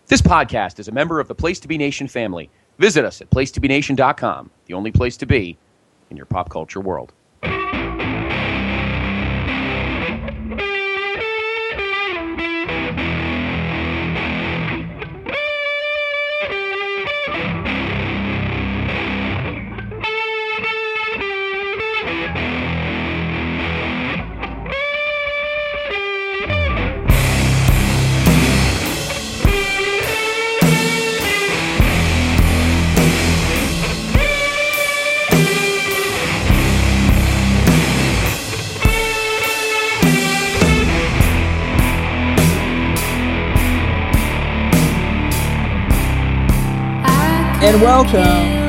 This podcast is a member of the Place to Be Nation family. Visit us at placetobenation.com, the only place to be in your pop culture world. And welcome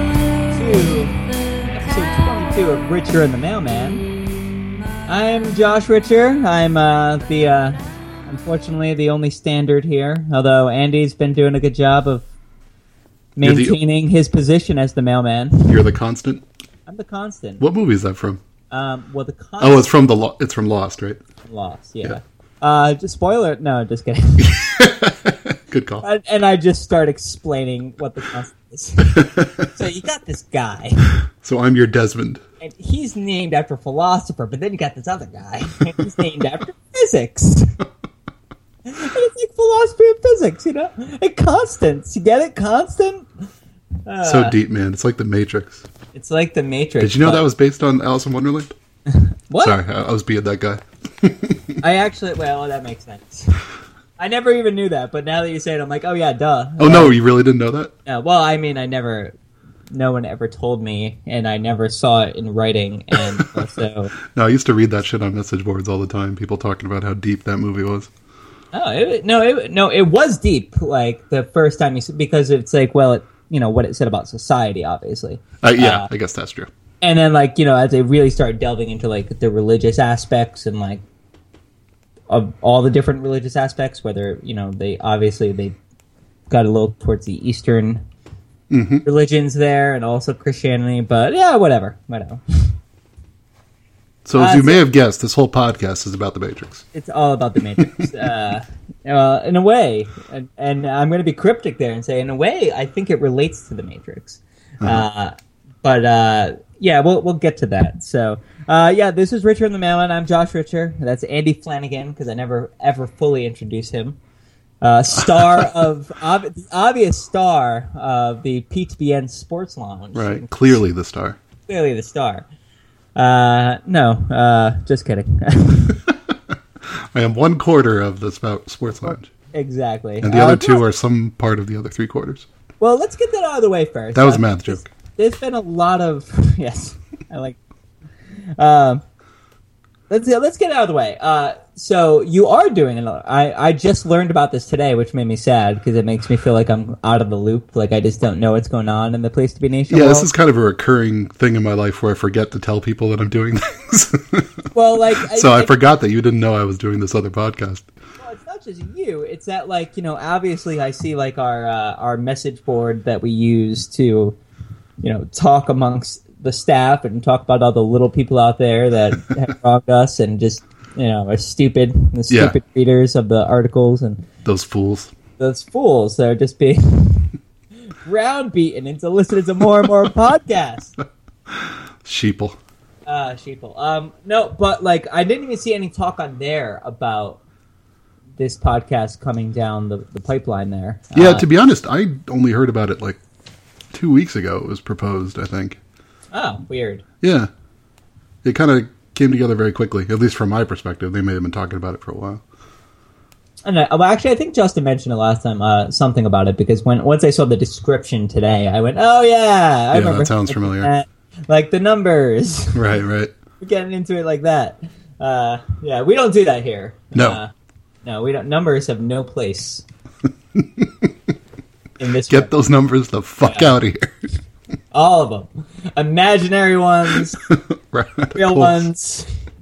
to episode 22 of Richer and the Mailman. I'm Josh Richer. I'm unfortunately the only standard here, although Andy's been doing a good job of maintaining his position as the mailman. You're the constant? I'm the constant. What movie is that from? The constant. Oh, it's from Lost, right? Lost, yeah. Just spoiler? No, just kidding. Good call. And I just start explaining what the constant is. So you got this guy. So I'm your Desmond. And he's named after a philosopher, but then you got this other guy. And he's named after physics. And it's like philosophy and physics, you know? And constants. You get it? Constant? So deep, man. It's like The Matrix. It's like The Matrix. Did you know that was based on Alice in Wonderland? What? Sorry, I was being that guy. Well, that makes sense. I never even knew that, but now that you say it, I'm like, oh yeah, duh. Oh no, you really didn't know that? Yeah, well, I mean, no one ever told me, and I never saw it in writing, and also... No, I used to read that shit on message boards all the time, people talking about how deep that movie was. Oh, it was deep, like, the first time because it's like, well, what it said about society, obviously. Yeah, I guess that's true. And then, like, as they really started delving into, like, the religious aspects and, like, of all the different religious aspects, whether, they got a little towards the Eastern religions there and also Christianity, but yeah, whatever. So as you may have guessed, this whole podcast is about The Matrix. It's all about The Matrix. In a way, and I'm going to be cryptic there and say, in a way, I think it relates to The Matrix. Yeah, we'll get to that. So, this is Richer and the Mailman. I'm Josh Richer. That's Andy Flanagan, because I never ever fully introduced him. The obvious star of the PTBN Sports Lounge. Right, clearly the star. Clearly the star. No, just kidding. I am 1/4 of the Sports Lounge. Exactly. And the other two are some part of the other 3/4. Well, let's get that out of the way first. That was a math joke. There's been a lot of... Yes, I like... Let's get it out of the way. So you are doing another... I just learned about this today, which made me sad, because it makes me feel like I'm out of the loop. Like, I just don't know what's going on in the Place to Be Nation world. This is kind of a recurring thing in my life where I forget to tell people that I'm doing things. Well, like... I forgot that you didn't know I was doing this other podcast. Well, it's not just you. It's that, like, obviously I see, like, our message board that we use to... talk amongst the staff and talk about all the little people out there that have wronged us and just, are stupid readers of the articles and those fools that are just being browbeaten into listening to more and more podcasts. Sheeple. No, but like I didn't even see any talk on there about this podcast coming down the pipeline there. Yeah, to be honest, I only heard about it like 2 weeks ago. It was proposed, I think. Oh, weird. Yeah. It kind of came together very quickly, at least from my perspective. They may have been talking about it for a while. Actually, I think Justin mentioned it last time, something about it, because once I saw the description today, I went, oh yeah, I remember. That sounds familiar. That. Like the numbers. Right. We're getting into it like that. Yeah, we don't do that here. No. No, we don't. Numbers have no place in this. Get those numbers the fuck out of here. All of them. Imaginary ones, real ones,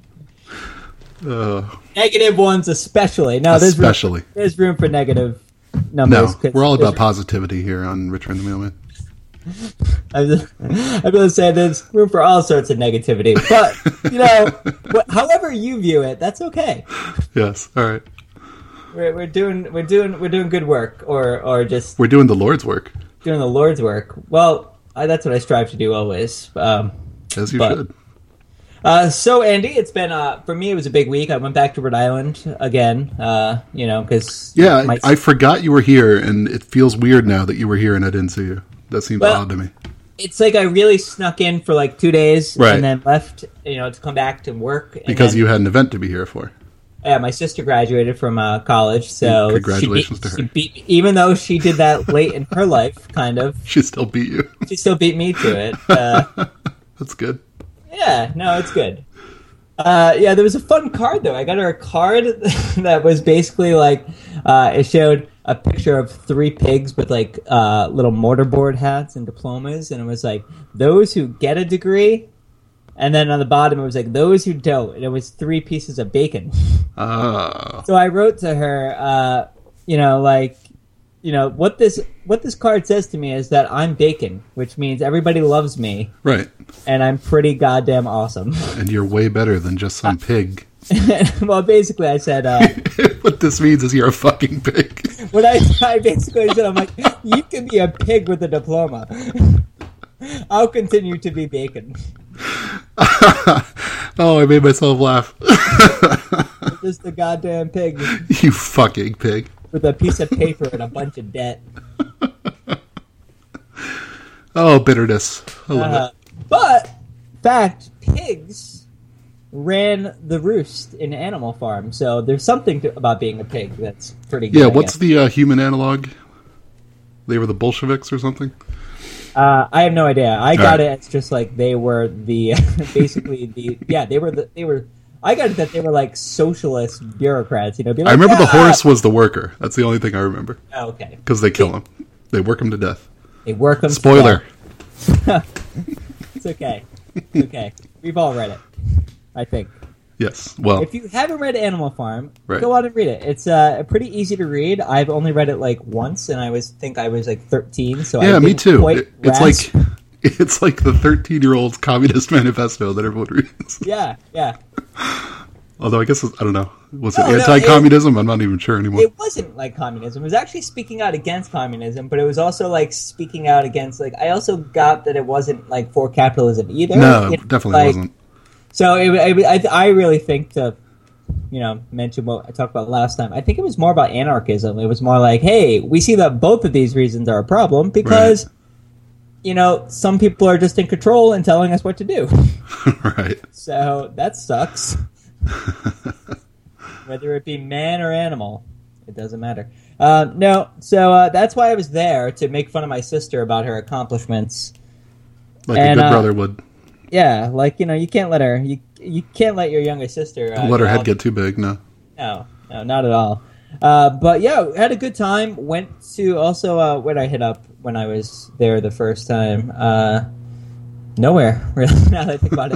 negative ones especially. No, there's room for negative numbers. No, we're all about positivity here on Richer and the Mailman. I'm going to say there's room for all sorts of negativity, but however you view it, that's okay. Yes, all right. we're doing good work, or just We're doing the Lord's work, doing the Lord's work. Well, that's what I strive to do always. as you should. So Andy, it's been for me. It was a big week. I went back to Rhode Island again. Because I forgot you were here, and it feels weird now that you were here and I didn't see you. That seems odd to me. It's like I really snuck in for like 2 days, Right. and then left. To come back to work Because then, you had an event to be here for. Yeah, my sister graduated from college, so Congratulations to her. She beat, even though she did that late in her life, kind of. She still beat you. She still beat me to it. That's good. Yeah, no, it's good. There was a fun card though. I got her a card that was basically like it showed a picture of 3 pigs with like little mortarboard hats and diplomas, and it was like those who get a degree, and then on the bottom it was like those who don't, and it was 3 pieces of bacon. Oh. So I wrote to her, what this card says to me is that I'm bacon, which means everybody loves me, Right. and I'm pretty goddamn awesome. And you're way better than just some pig. Well, basically, I said, What this means is you're a fucking pig. what I basically said, I'm like, you can be a pig with a diploma. I'll continue to be bacon. Oh, I made myself laugh. Just a goddamn pig You fucking pig. with a piece of paper and a bunch of debt. Oh, bitterness. I love it. But, fact, pigs ran the roost in Animal Farm, so there's something about being a pig that's pretty good. Yeah, I what's guess. the human analog? They were the Bolsheviks or something? I have no idea. I got right. it as just like they were the basically they were. I got it that they were like socialist bureaucrats. Be like, I remember the horse was the worker. That's the only thing I remember. Oh, okay. Because they kill him. They work him to death. They work them. Spoiler. It's okay. It's okay. We've all read it. I think. Yes. Well, If you haven't read Animal Farm, Right. go on and read it. It's pretty easy to read. I've only read it like once, and I think I was like 13. So yeah, I me didn't too. quite grasp- It's like the 13-year-old communist manifesto that everyone reads. Yeah. Although I guess I don't know. Was No, it no, anti-communism? I'm not even sure anymore. It wasn't like communism. It was actually speaking out against communism, but it was also like speaking out against like. I also got that it wasn't like for capitalism either. No, It, definitely like, wasn't. So I really think to mention what I talked about last time. I think it was more about anarchism. It was more like, hey, we see that both of these reasons are a problem because some people are just in control and telling us what to do. Right. So that sucks. Whether it be man or animal, it doesn't matter. So that's why I was there, to make fun of my sister about her accomplishments. Like a good brother would. Yeah, like you can't let her. You can't let your younger sister Let her head get too big. No. No, not at all. But yeah, had a good time. Went to also where did I hit up when I was there the first time? Nowhere, really. Now that I think about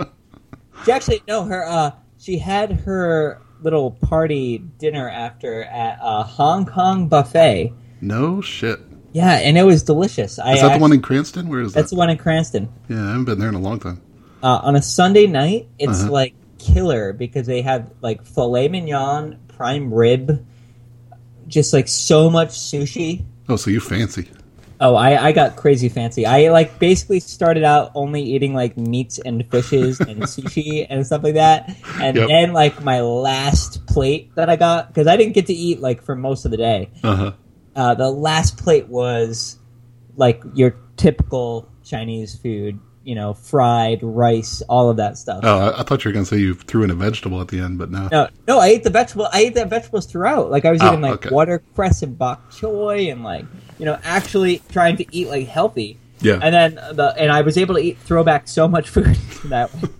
it, she had her little party dinner after at a Hong Kong buffet. No shit. Yeah, and it was delicious. Is that the one in Cranston? Where is that? That's the one in Cranston. Yeah, I haven't been there in a long time. On a Sunday night, it's like killer because they have like filet mignon, prime rib, just like so much sushi. Oh, so you fancy. Oh, I got crazy fancy. I like basically started out only eating like meats and fishes and sushi and stuff like that. And then like my last plate that I got, because I didn't get to eat like for most of the day. The last plate was like your typical Chinese food, fried rice, all of that stuff. Oh, I thought you were going to say you threw in a vegetable at the end, but no. No, I ate the vegetable. I ate the vegetables throughout. Like I was eating like okay. watercress and bok choy and like actually trying to eat like healthy. Yeah. And then I was able to throw back so much food that way.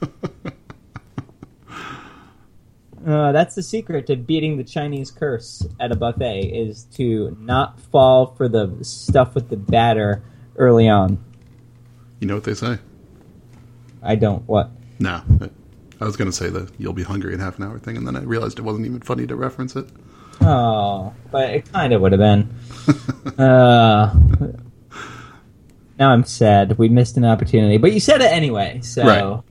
That's the secret to beating the Chinese curse at a buffet, is to not fall for the stuff with the batter early on. You know what they say? I don't. What? No. I was going to say the you'll be hungry in half an hour thing, and then I realized it wasn't even funny to reference it. Oh, but it kind of would have been. Now I'm sad. We missed an opportunity. But you said it anyway, so... Right.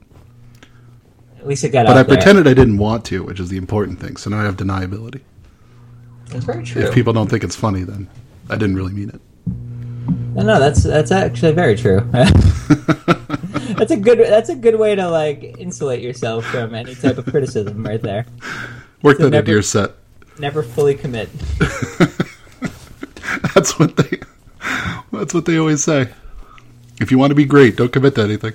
At least it got But out I there. pretended I didn't want to, which is the important thing, so now I have deniability. That's very true. If people don't think it's funny, then I didn't really mean it. No, that's actually very true. That's a good way to like insulate yourself from any type of criticism right there. Work that into your set. Never fully commit. That's what they always say. If you want to be great, don't commit to anything.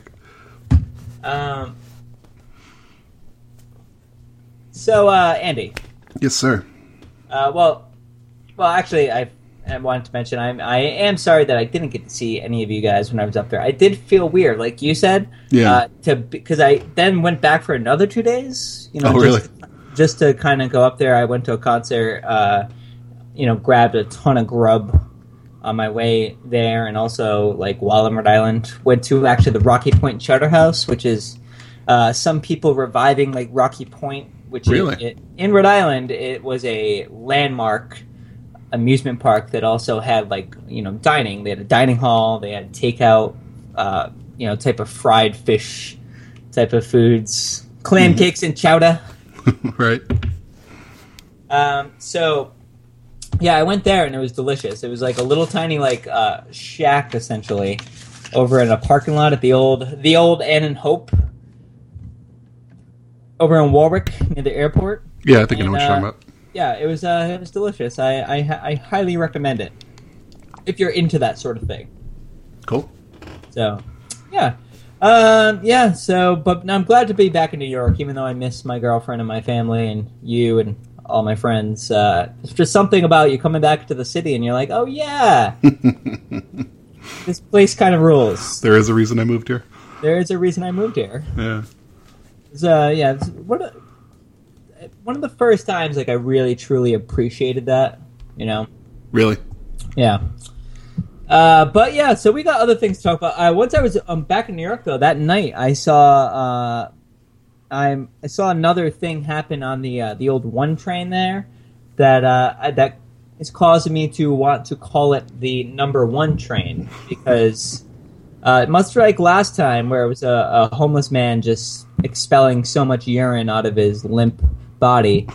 So, Andy. Yes, sir. Well, actually, I wanted to mention I am sorry that I didn't get to see any of you guys when I was up there. I did feel weird, like you said. Yeah. Because I then went back for another 2 days. You know, really? Just to kind of go up there. I went to a concert. Grabbed a ton of grub on my way there, and also like while in Rhode Island, went to actually the Rocky Point Charter House, which is some people reviving like Rocky Point, which really? In Rhode Island it was a landmark amusement park that also had like dining. They had a dining hall. They had takeout, type of fried fish, type of foods, clam cakes and chowder. Right. So. Yeah, I went there and it was delicious. It was like a little tiny like shack essentially over in a parking lot at the old Ann and Hope over in Warwick near the airport. Yeah, I think I know what you're talking about. Yeah, it was delicious. I highly recommend it if you're into that sort of thing. Cool. So, yeah. But I'm glad to be back in New York, even though I miss my girlfriend and my family and you and all my friends. It's just something about you coming back to the city and you're like, oh yeah, this place kind of rules. There is a reason I moved here. There is a reason I moved here. Yeah. It's one of the first times like I really truly appreciated that. Really? Yeah. But yeah, so we got other things to talk about. Once I was back in New York though, that night I saw. I saw another thing happen on the old 1 train there that is causing me to want to call it the number 1 train because much like last time where it was a homeless man just expelling so much urine out of his limp body.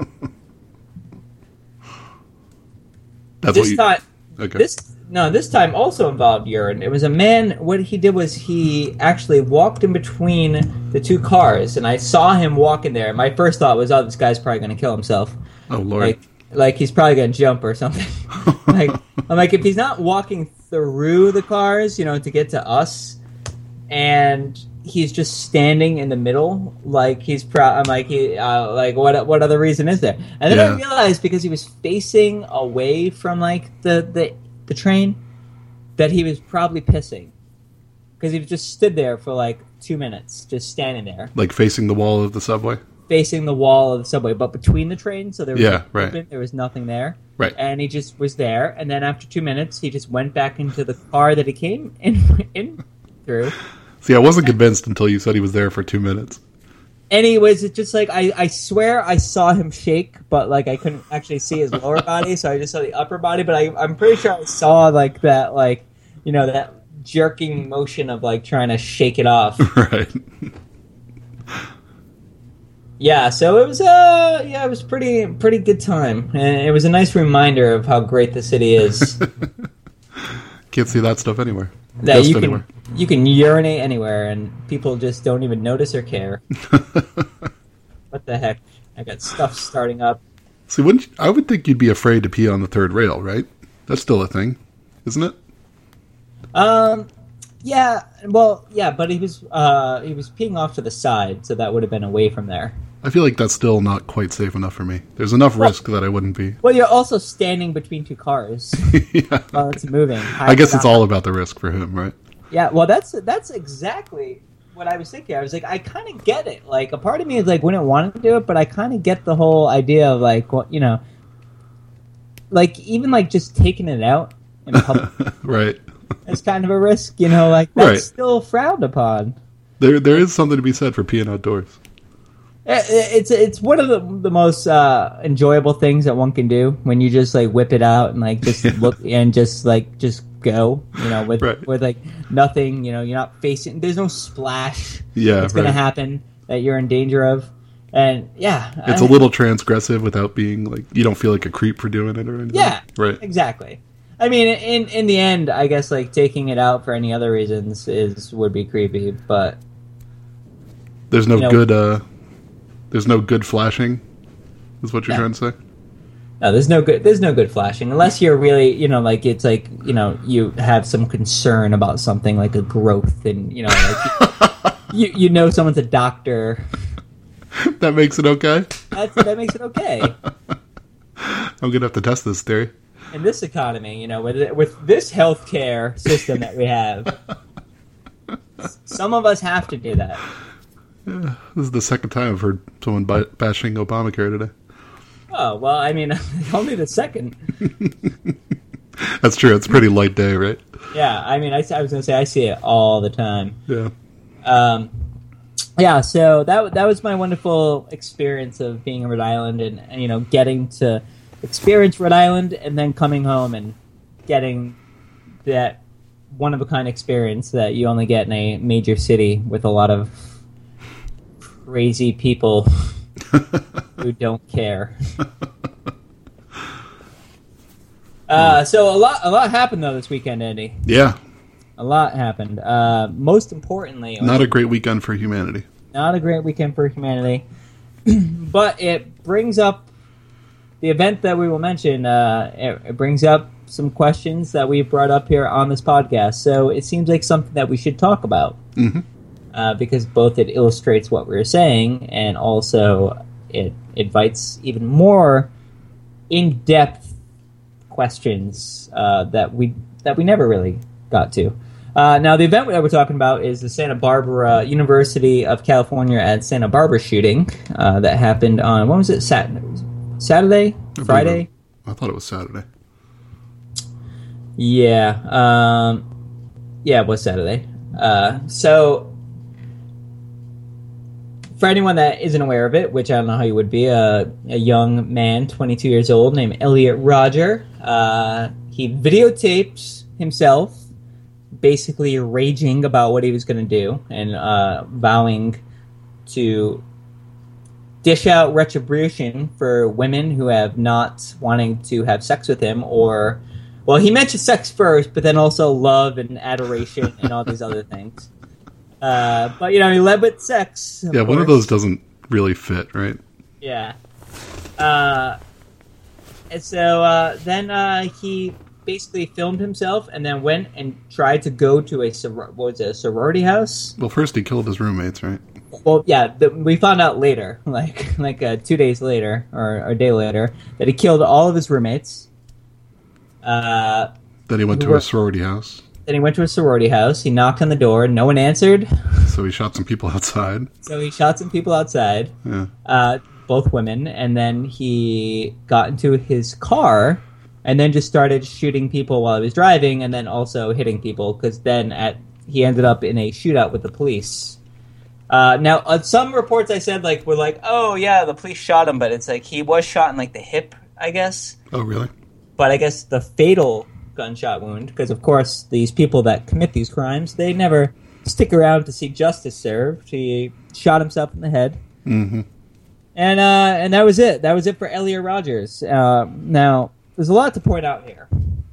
This time also involved urine. It was a man, what he did was he actually walked in between the 2 cars, and I saw him walk in there. My first thought was, oh, this guy's probably going to kill himself. Oh, Lord. Like he's probably going to jump or something. I'm like, if he's not walking through the cars, to get to us, and he's just standing in the middle, like he's I'm like, what other reason is there? And then I realized because he was facing away from like the train that he was probably pissing because he just stood there for like 2 minutes just standing there, like facing the wall of the subway, but between the trains, so there was right. There was nothing there, right? And he just was there, and then after 2 minutes he just went back into the car that he came in through. See, I wasn't convinced until you said he was there for 2 minutes. Anyways, it's just like I swear I saw him shake, but like I couldn't actually see his lower body, so I just saw the upper body. But I'm pretty sure I saw like that, like that jerking motion of like trying to shake it off. Right. Yeah. So it was pretty good time, and it was a nice reminder of how great the city is. Can't see that stuff anywhere. That you can urinate anywhere, and people just don't even notice or care. What the heck? I got stuff starting up. See, I would think you'd be afraid to pee on the 3rd rail, right? That's still a thing, isn't it? Yeah. Well, yeah, but he was peeing off to the side, so that would have been away from there. I feel like that's still not quite safe enough for me. There's enough risk that I wouldn't be. Well, you're also standing between 2 cars yeah. while it's moving. I guess it's all about the risk for him, right? Yeah, well, that's exactly what I was thinking. I was like, I kind of get it. Like, a part of me is like, wouldn't want to do it, but I kind of get the whole idea of like, what like even like just taking it out in public, right? It's kind of a risk, like that's still frowned upon. There is something to be said for peeing outdoors. It's one of the most enjoyable things that one can do when you just like whip it out and like just look and just go, with like nothing, you're not facing. There's no splash. Yeah, that's going to happen that you're in danger of, And yeah, It's a little transgressive without being like, you don't feel like a creep for doing it or anything. Yeah, right. Exactly. I mean, in the end, I guess like taking it out for any other reasons would be creepy, but there's no good flashing. Is what you're trying to say? No, there's no good flashing unless you're really, like it's like, you have some concern about something like a growth and, like you someone's a doctor. That makes it okay? That makes it okay. I'm going to have to test this theory. In this economy, with this healthcare system that we have, some of us have to do that. Yeah, this is the second time I've heard someone bashing Obamacare today. Oh, well, I mean, only the second. That's true. It's a pretty light day, right? Yeah, I mean, I was going to say, I see it all the time. Yeah. Yeah, so that was my wonderful experience of being in Rhode Island and getting to experience Rhode Island and then coming home and getting that one-of-a-kind experience that you only get in a major city with a lot of crazy people who don't care. So a lot happened though this weekend, Andy. Yeah. A lot happened. Most importantly, not a great weekend for humanity. Not a great weekend for humanity, but it brings up the event that we will mention. It brings up some questions that we've brought up here on this podcast. So it seems like something that we should talk about. Mm-hmm. Because both it illustrates what we were saying and also it invites even more in-depth questions that we never really got to. Now, the event that we're talking about is the Santa Barbara University of California at Santa Barbara shooting that happened on, when was it? Saturday? Friday? I thought it was Saturday. Yeah. Yeah, it was Saturday. So, for anyone that isn't aware of it, which I don't know how you would be, a young man, 22 years old, named Elliot Rodger, he videotaped himself basically raging about what he was going to do and vowing to dish out retribution for women who have not wanting to have sex with him or... Well, he mentioned sex first, but then also love and adoration and all these other things. But, he led with sex. Yeah, one of those doesn't really fit, right? Yeah. And so then he basically filmed himself and then went and tried to go to a sorority house? Well, first he killed his roommates, right? Well, yeah, we found out later, like 2 days later or a day later, that he killed all of his roommates. Then he went to a sorority house. Then he went to a sorority house. He knocked on the door. No one answered. So he shot some people outside. Yeah. Both women. And then he got into his car and then just started shooting people while he was driving and then also hitting people because then he ended up in a shootout with the police. Now, some reports I said were like, oh, yeah, the police shot him, but it's like he was shot in the hip, I guess. Oh, really? But I guess the fatal gunshot wound, because of course these people that commit these crimes, they never stick around to see justice served. He shot himself in the head. Mm-hmm. And that was it. That was it for Elliot Rodgers. Now, there's a lot to point out here.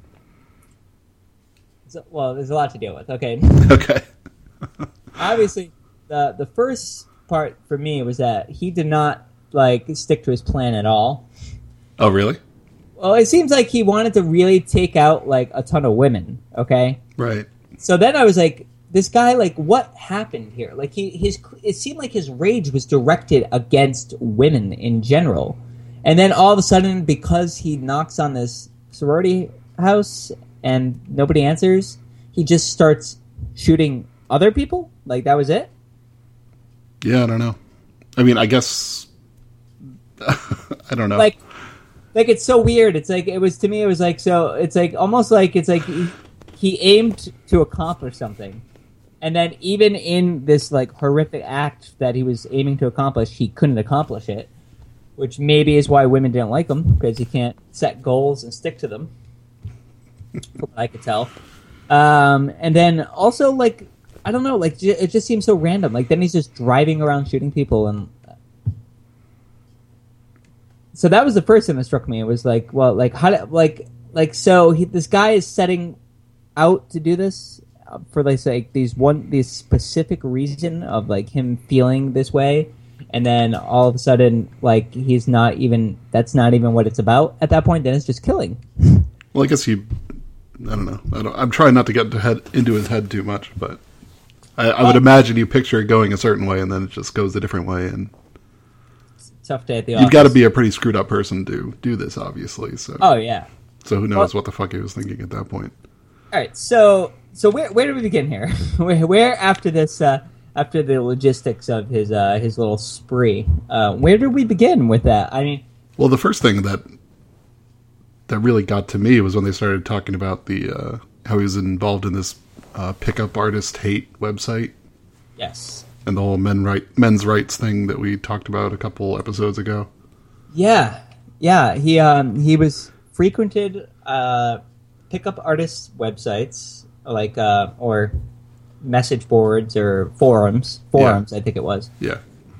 There's a lot to deal with. Okay. Okay. Obviously, the first part for me was that he did not stick to his plan at all. Oh, really? Well, it seems like he wanted to really take out a ton of women. Okay. Right. So then I was like, this guy, what happened here? It seemed like his rage was directed against women in general. And then all of a sudden, because he knocks on this sorority house and nobody answers, he just starts shooting other people? That was it? Yeah, I don't know. I mean, I guess... I don't know. It's so weird. It's to me, it was almost like he aimed to accomplish something. And then even in this horrific act that he was aiming to accomplish, he couldn't accomplish it. Which maybe is why women didn't like him, because he can't set goals and stick to them. From what I could tell. And then also, I don't know, it just seems so random. Then he's just driving around shooting people, and so that was the first thing that struck me. It was like, well, like how, so this guy is setting out to do this for like this specific reason of like him feeling this way, and then all of a sudden, like that's not even what it's about at that point. Then it's just killing. Well, I guess I don't know. I'm trying not to get into his head too much, but I would imagine you picture it going a certain way, and then it just goes a different way, and tough day at the office. You've got to be a pretty screwed up person to do this, obviously. So. Oh yeah. So who knows what the fuck he was thinking at that point? All right, so where do we begin here? where after this after the logistics of his little spree, where do we begin with that? I mean, well, the first thing that really got to me was when they started talking about the how he was involved in this pickup artist hate website. Yes. And the whole men's rights thing that we talked about a couple episodes ago. Yeah. He was frequented pickup artist websites like or message boards or forums. I think it was. Yeah.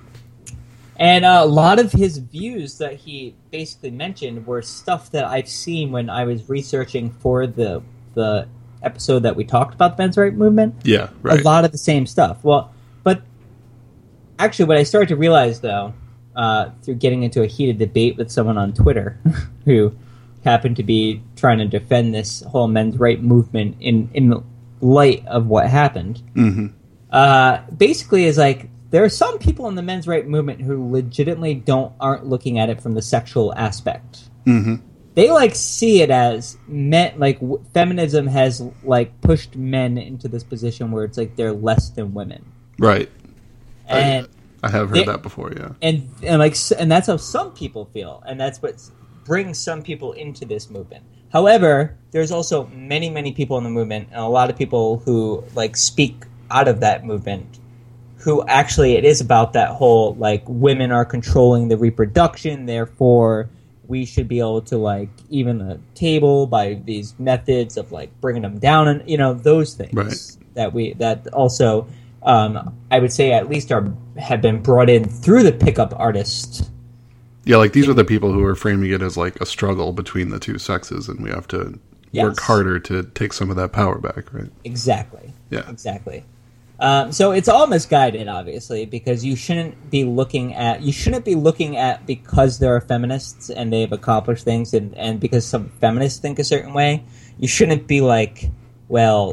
And a lot of his views that he basically mentioned were stuff that I've seen when I was researching for the episode that we talked about the men's rights movement. Yeah, right. A lot of the same stuff. Well, but actually what I started to realize, though, through getting into a heated debate with someone on Twitter who happened to be trying to defend this whole men's rights movement in light of what happened, basically is like, there are some people in the men's rights movement who legitimately aren't looking at it from the sexual aspect. Mm-hmm. They like see it as men, like feminism has like pushed men into this position where it's like they're less than women. Right. And I have heard that before, yeah. And that's how some people feel, and that's what brings some people into this movement. However, there's also many, many people in the movement, and a lot of people who like speak out of that movement, who actually it is about that whole like women are controlling the reproduction, therefore we should be able to like even a table by these methods of like bringing them down, and those things, right. that also I would say at least have been brought in through the pickup artist. Yeah, like these are the people who are framing it as like a struggle between the two sexes, and we have to work harder to take some of that power back, right? Exactly. Yeah. Exactly. So it's all misguided, obviously, because you shouldn't be looking at because there are feminists and they've accomplished things, and because some feminists think a certain way, you shouldn't be like, well,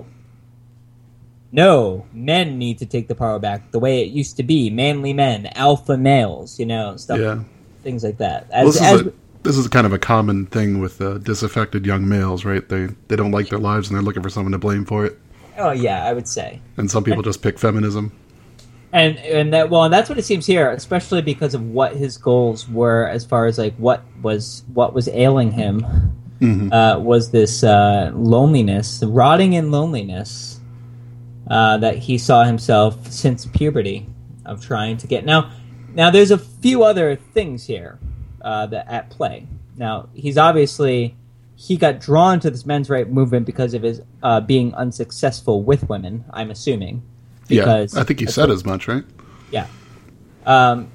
no, men need to take the power back the way it used to be, manly men, alpha males, stuff, things like that. This is kind of a common thing with disaffected young males, right? They don't like their lives and they're looking for someone to blame for it. Oh yeah, I would say. And some people just pick feminism. And that's what it seems here, especially because of what his goals were as far as like what was ailing him. Mm-hmm. Was this loneliness, rotting in loneliness that he saw himself since puberty of trying to get. Now there's a few other things here that at play. Now he got drawn to this men's rights movement because of his being unsuccessful with women, I'm assuming. Because I think he said as much, right? Yeah. And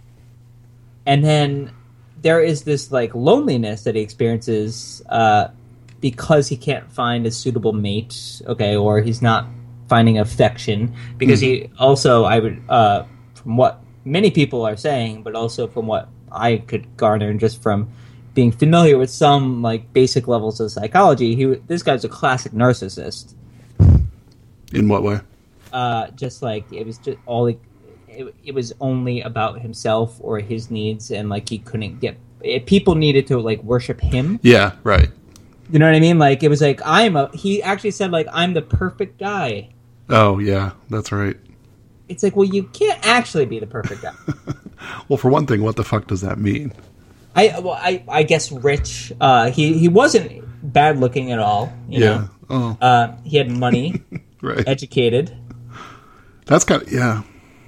then there is this like loneliness that he experiences because he can't find a suitable mate, or he's not finding affection. Because he also, I would, from what many people are saying, but also from what I could garner just from being familiar with some like basic levels of psychology, this guy's a classic narcissist. In what way? Just like it was just all it was only about himself or his needs, and like he couldn't get people needed to like worship him. Yeah, right. You know what I mean? Like it was like he actually said like I'm the perfect guy. Oh yeah, that's right. It's like, well, you can't actually be the perfect guy. Well, for one thing, what the fuck does that mean? I guess rich. He wasn't bad looking at all. You know? Oh. He had money. Right. Educated. That's kind of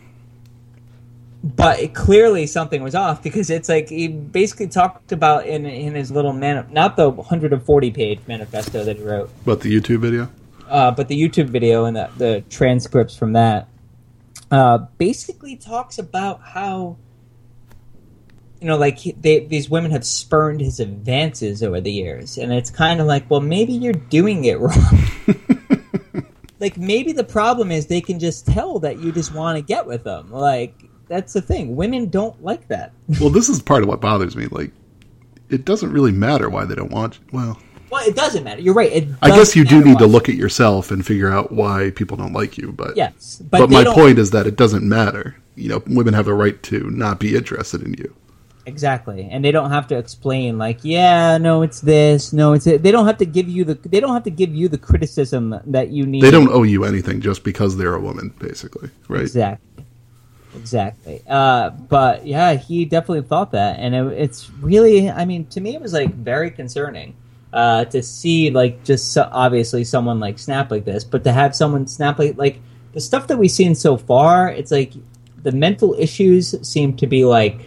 But clearly something was off, because it's like he basically talked about in his little not the 140-page manifesto that he wrote, but the YouTube video. But the YouTube video and the transcripts from that basically talks about how like these women have spurned his advances over the years, and it's kind of like, well, maybe you're doing it wrong. Like, maybe the problem is they can just tell that you just want to get with them. Like, that's the thing. Women don't like that. Well, this is part of what bothers me. Like, it doesn't really matter why they don't want you. Well, it doesn't matter. You're right. I guess you do need to look at yourself and figure out why people don't like you. But yes, but my point is that it doesn't matter. Women have a right to not be interested in you. Exactly, and they don't have to explain like, yeah, no, it's this, no, it's it. They don't have to give you the criticism that you need. They don't owe you anything just because they're a woman, basically, right? Exactly. But yeah, he definitely thought that, and it's really, I mean, to me, it was like very concerning to see like just obviously someone like snap like this, but to have someone snap like the stuff that we've seen so far, it's like the mental issues seem to be like,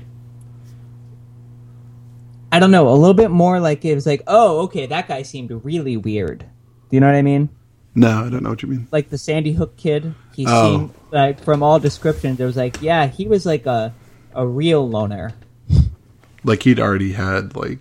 I don't know, a little bit more like it was like, oh, okay, that guy seemed really weird. Do you know what I mean? No, I don't know what you mean. Like the Sandy Hook kid, he seemed like, from all descriptions, it was like, yeah, he was like a real loner. Like he'd already had like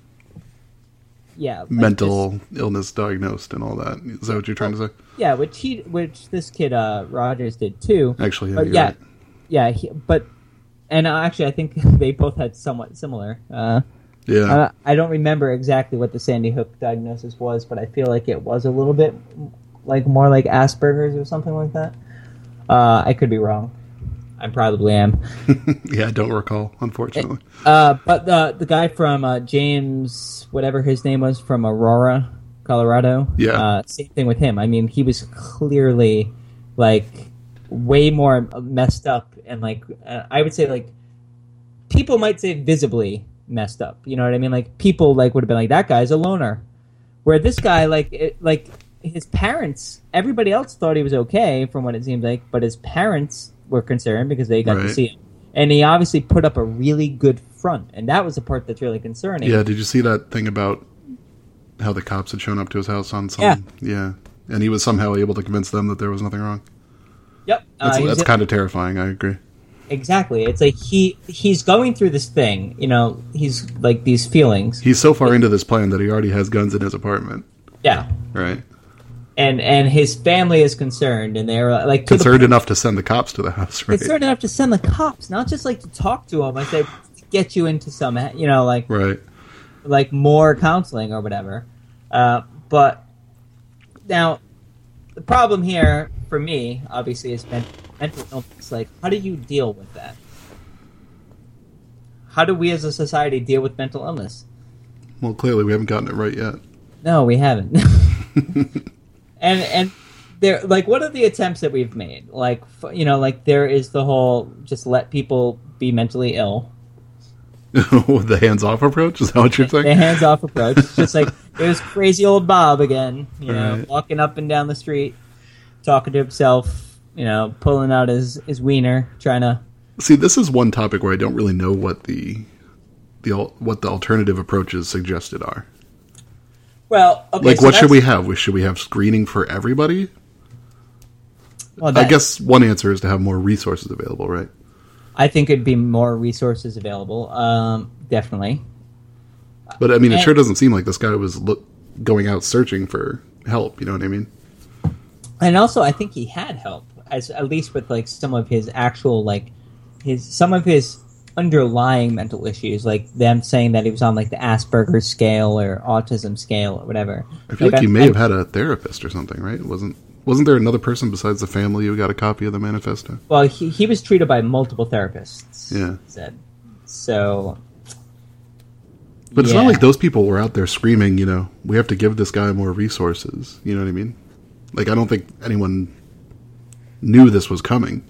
like mental illness diagnosed and all that. Is that what you're trying to say? Yeah, which this kid Rogers did too. Actually, but yeah, right. And actually, I think they both had somewhat similar. Yeah, I don't remember exactly what the Sandy Hook diagnosis was, but I feel like it was a little bit like more like Asperger's or something like that. I could be wrong. I probably am. Yeah, I don't recall, unfortunately. But the guy from James, whatever his name was, from Aurora, Colorado. Yeah. Same thing with him. I mean, he was clearly like way more messed up, and like I would say like people might say visibly messed up. You know what I mean? Like people like would have been like, that guy's a loner. Where this guy like his parents, everybody else thought he was okay from what it seemed like, but his parents were concerned because they got to see him. And he obviously put up a really good front, and that was the part that's really concerning. Yeah, did you see that thing about how the cops had shown up to his house on some... Yeah. And he was somehow able to convince them that there was nothing wrong? Yep. That's kind of terrifying, I agree. Exactly. It's like he's going through this thing, he's like these feelings. He's so far into this plan that he already has guns in his apartment. Yeah. Right. And his family is concerned, and they're like concerned enough to send the cops to the house, right? Concerned enough to send the cops, not just like to talk to him, like they get you into some, like right, like more counseling or whatever. But now the problem here for me, obviously, is mental illness. Like, how do you deal with that? How do we as a society deal with mental illness? Well, clearly we haven't gotten it right yet. No, we haven't. And there, like, what are the attempts that we've made? Like, like there is the whole just let people be mentally ill. The hands-off approach? Is that what you're saying? The hands-off approach. It's just like, it was crazy old Bob again, walking up and down the street, talking to himself, pulling out his wiener, trying to... See, this is one topic where I don't really know what the alternative approaches suggested are. Well, okay, like, so what should we have? Should we have screening for everybody? Well, I guess one answer is to have more resources available, right? I think it'd be more resources available, definitely. But, I mean, it sure doesn't seem like this guy was going out searching for help, you know what I mean? And also, I think he had help, at least with, like, some of his actual, like, some of his underlying mental issues, like them saying that he was on like the Asperger's scale or autism scale or whatever. I feel like he may have had a therapist or something, right? Wasn't there another person besides the family who got a copy of the manifesto? Well, he was treated by multiple therapists. Yeah. Said. So. But it's not like those people were out there screaming, we have to give this guy more resources. You know what I mean? Like, I don't think anyone knew this was coming.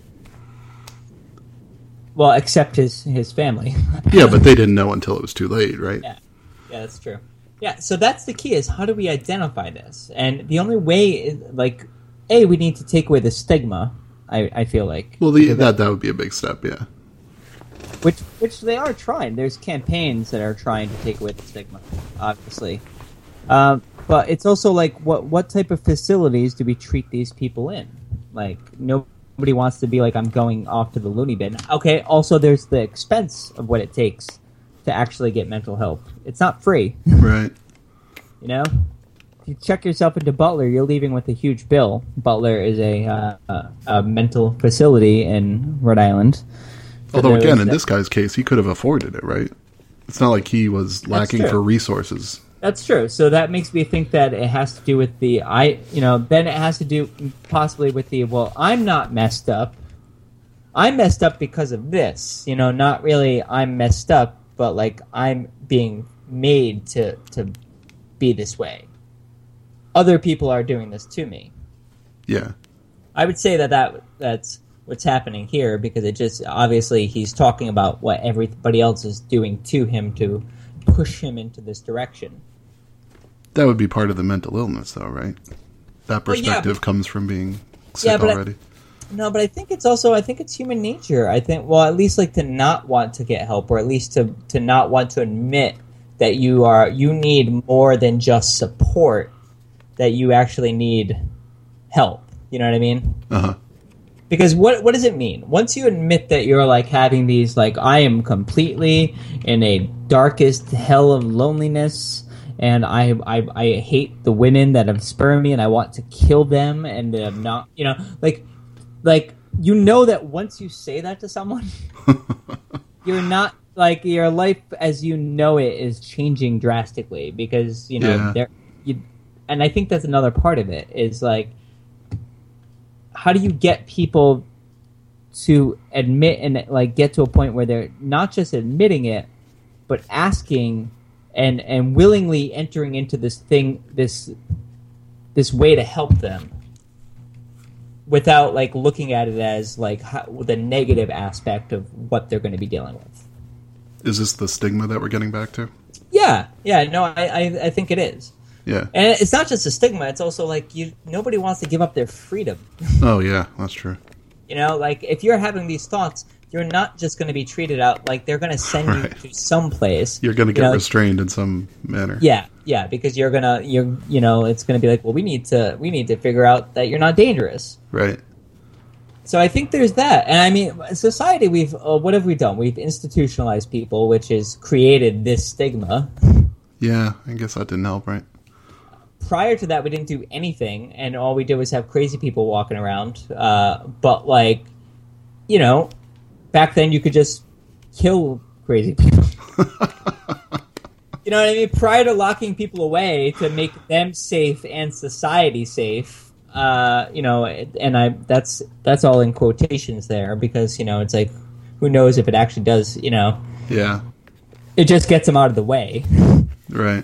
Well, except his family. Yeah, but they didn't know until it was too late, right? Yeah, that's true. Yeah, so that's the key, is how do we identify this? And the only way is, like, we need to take away the stigma, I feel like. Well, that would be a big step, yeah. Which they are trying. There's campaigns that are trying to take away the stigma, obviously. But it's also like, what type of facilities do we treat these people in? Like, nobody wants to be like, I'm going off to the loony bin. Okay, also there's the expense of what it takes to actually get mental help. It's not free. Right. You know? If you check yourself into Butler, you're leaving with a huge bill. Butler is a mental facility in Rhode Island. Although, again, in this guy's case, he could have afforded it, right? It's not like he was lacking for resources. That's true. So that makes me think that it has to do with then it has to do possibly with I'm not messed up. I'm messed up because of this. Not really I'm messed up, but like I'm being made to be this way. Other people are doing this to me. Yeah. I would say that's what's happening here, because it just obviously he's talking about what everybody else is doing to him to push him into this direction. That would be part of the mental illness, though, right? That perspective comes from being sick already. But I think it's human nature. I think, at least like to not want to get help, or at least to not want to admit that you need more than just support, that you actually need help. You know what I mean? Uh-huh. Because what does it mean? Once you admit that you're like having these, like, I am completely in a darkest hell of loneliness, and I hate the women that have spurned me, and I want to kill them, and I'm not, like that once you say that to someone, you're not, like, your life as you know it is changing drastically, because, and I think that's another part of it, is like, how do you get people to admit and like get to a point where they're not just admitting it, but asking and willingly entering into this way to help them, without like looking at it as like the negative aspect of what they're going to be dealing with. Is this the stigma that we're getting back to? Yeah. No, I think it is. Yeah. And it's not just a stigma, it's also like nobody wants to give up their freedom. Oh, yeah, that's true. Like if you're having these thoughts, you're not just going to be treated out, like they're going to send you to some place. You're going to get restrained in some manner. Yeah, because it's going to be like, well, we need to figure out that you're not dangerous. Right. So I think there's that. And I mean, society, what have we done? We've institutionalized people, which has created this stigma. Yeah, I guess that didn't help, right? Prior to that, we didn't do anything, and all we did was have crazy people walking around. But, like, back then you could just kill crazy people. You know what I mean? Prior to locking people away to make them safe and society safe, and that's all in quotations there, because, it's like, who knows if it actually does, Yeah. It just gets them out of the way. Right.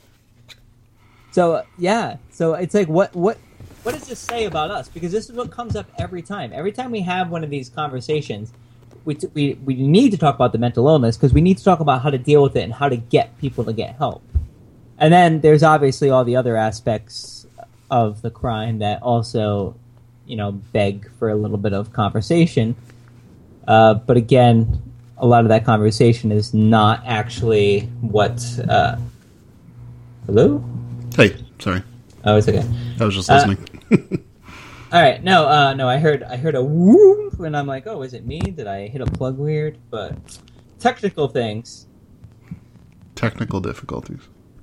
So so it's like, what does this say about us? Because this is what comes up every time. Every time we have one of these conversations, we need to talk about the mental illness, because we need to talk about how to deal with it and how to get people to get help. And then there's obviously all the other aspects of the crime that also, beg for a little bit of conversation. But again, a lot of that conversation is not actually what. Hello? Hey, sorry. Oh, it's okay. I was just listening. All right, no. I heard a whoop, and I'm like, oh, is it me? Did I hit a plug weird? But technical things. Technical difficulties.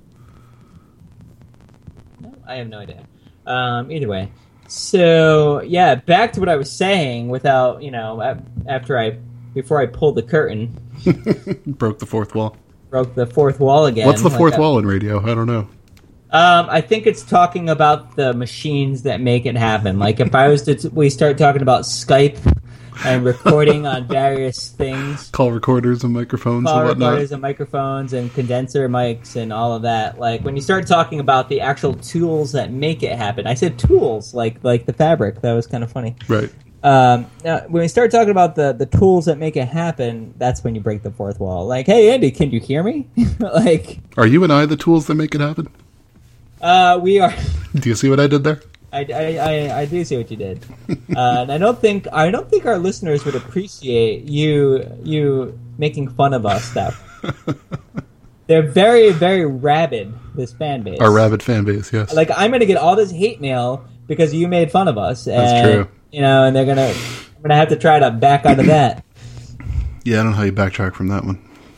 No, I have no idea. Either way, so yeah, back to what I was saying. Without before I pulled the curtain, broke the fourth wall. Broke the fourth wall again. What's the fourth wall in radio? I don't know. I think it's talking about the machines that make it happen. Like if we start talking about Skype and recording on various things. Call recorders and microphones and whatnot. Recorders and microphones and condenser mics and all of that. Like when you start talking about the actual tools that make it happen. I said tools, like the fabric. That was kind of funny. Right. Now, when we start talking about the tools that make it happen, that's when you break the fourth wall. Like, hey, Andy, can you hear me? Like, are you and I the tools that make it happen? We are. Do you see what I did there? I do see what you did, and I don't think our listeners would appreciate you making fun of us. That they're very, very rabid. This fan base, our rabid fan base, yes. Like I'm gonna get all this hate mail because you made fun of us. That's true. And I'm gonna have to try to back out of that. Yeah, I don't know how you backtrack from that one.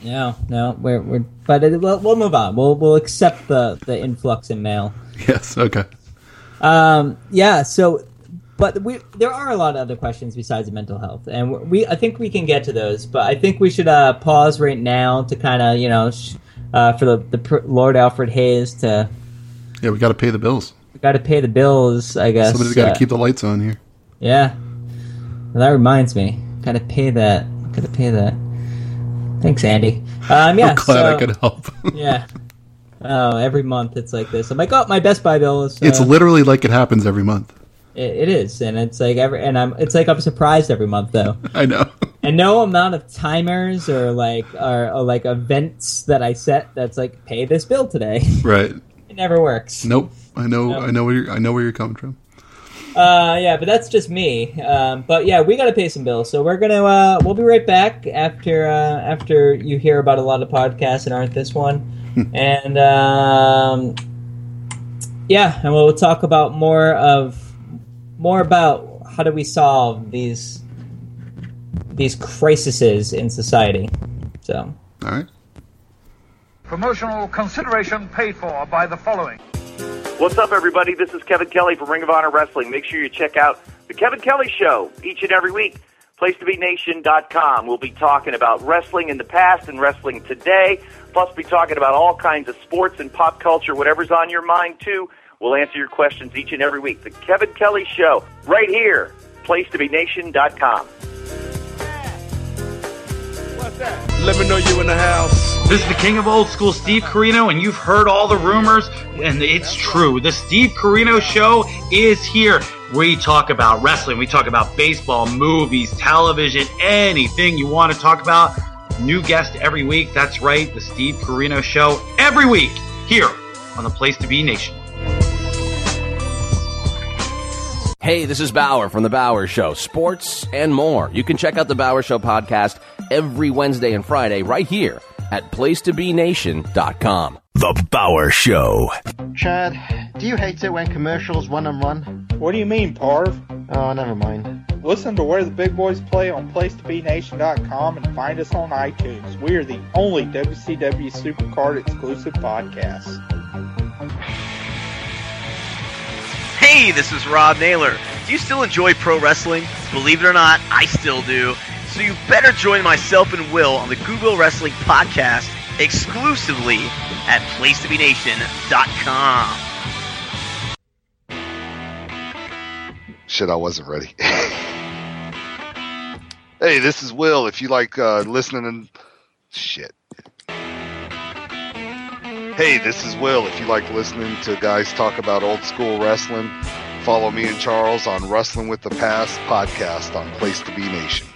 No, we'll move on. We'll accept the influx in mail. Yes. Okay. Yeah. So, but there are a lot of other questions besides mental health, and I think we can get to those. But I think we should pause right now to kind of for the Lord Alfred Hayes to. Yeah, we got to pay the bills. We got to pay the bills. I guess somebody's got to keep the lights on here. Yeah. Well, that reminds me. Got to pay that. Thanks, Andy. Yeah, I'm glad I could help. Yeah. Oh, every month it's like this. I'm like, my Best Buy bill is. It's literally like it happens every month. It is, and it's like I'm surprised every month though. I know. And no amount of timers or like events that I set that's like pay this bill today. Right. It never works. Nope. I know where you're coming from. Yeah, but that's just me. But yeah, we got to pay some bills, so we'll be right back after you hear about a lot of podcasts that aren't this one, and and we'll talk about more about how do we solve these crises in society. So, all right. Promotional consideration paid for by the following. What's up, everybody? This is Kevin Kelly from Ring of Honor Wrestling. Make sure you check out The Kevin Kelly Show each and every week. PlaceToBeNation.com. We'll be talking about wrestling in the past and wrestling today. Plus, we'll be talking about all kinds of sports and pop culture, whatever's on your mind, too. We'll answer your questions each and every week. The Kevin Kelly Show, right here, PlaceToBeNation.com. What's that? Let me know you in the house. This is the king of old school, Steve Corino, and you've heard all the rumors, and it's true. The Steve Corino Show is here. We talk about wrestling, we talk about baseball, movies, television, anything you want to talk about. New guest every week. That's right, the Steve Corino Show every week here on the Place to Be Nation. Hey, this is Bauer from The Bauer Show, sports and more. You can check out The Bauer Show podcast every Wednesday and Friday right here at PlaceToBeNation.com. The Bauer Show. Chad, do you hate it when commercials run and run? What do you mean, Parv? Oh, never mind. Listen to Where the Big Boys Play on PlaceToBeNation.com and find us on iTunes. We are the only WCW Supercard exclusive podcast. Hey, this is Rob Naylor. Do you still enjoy pro wrestling? Believe it or not, I still do. So you better join myself and Will on the Google Wrestling Podcast exclusively at PlaceToBeNation.com. Shit, I wasn't ready. Hey, this is Will. If you like listening and... Shit. Hey, this is Will. If you like listening to guys talk about old school wrestling, follow me and Charles on Wrestling with the Past podcast on Place to Be Nation.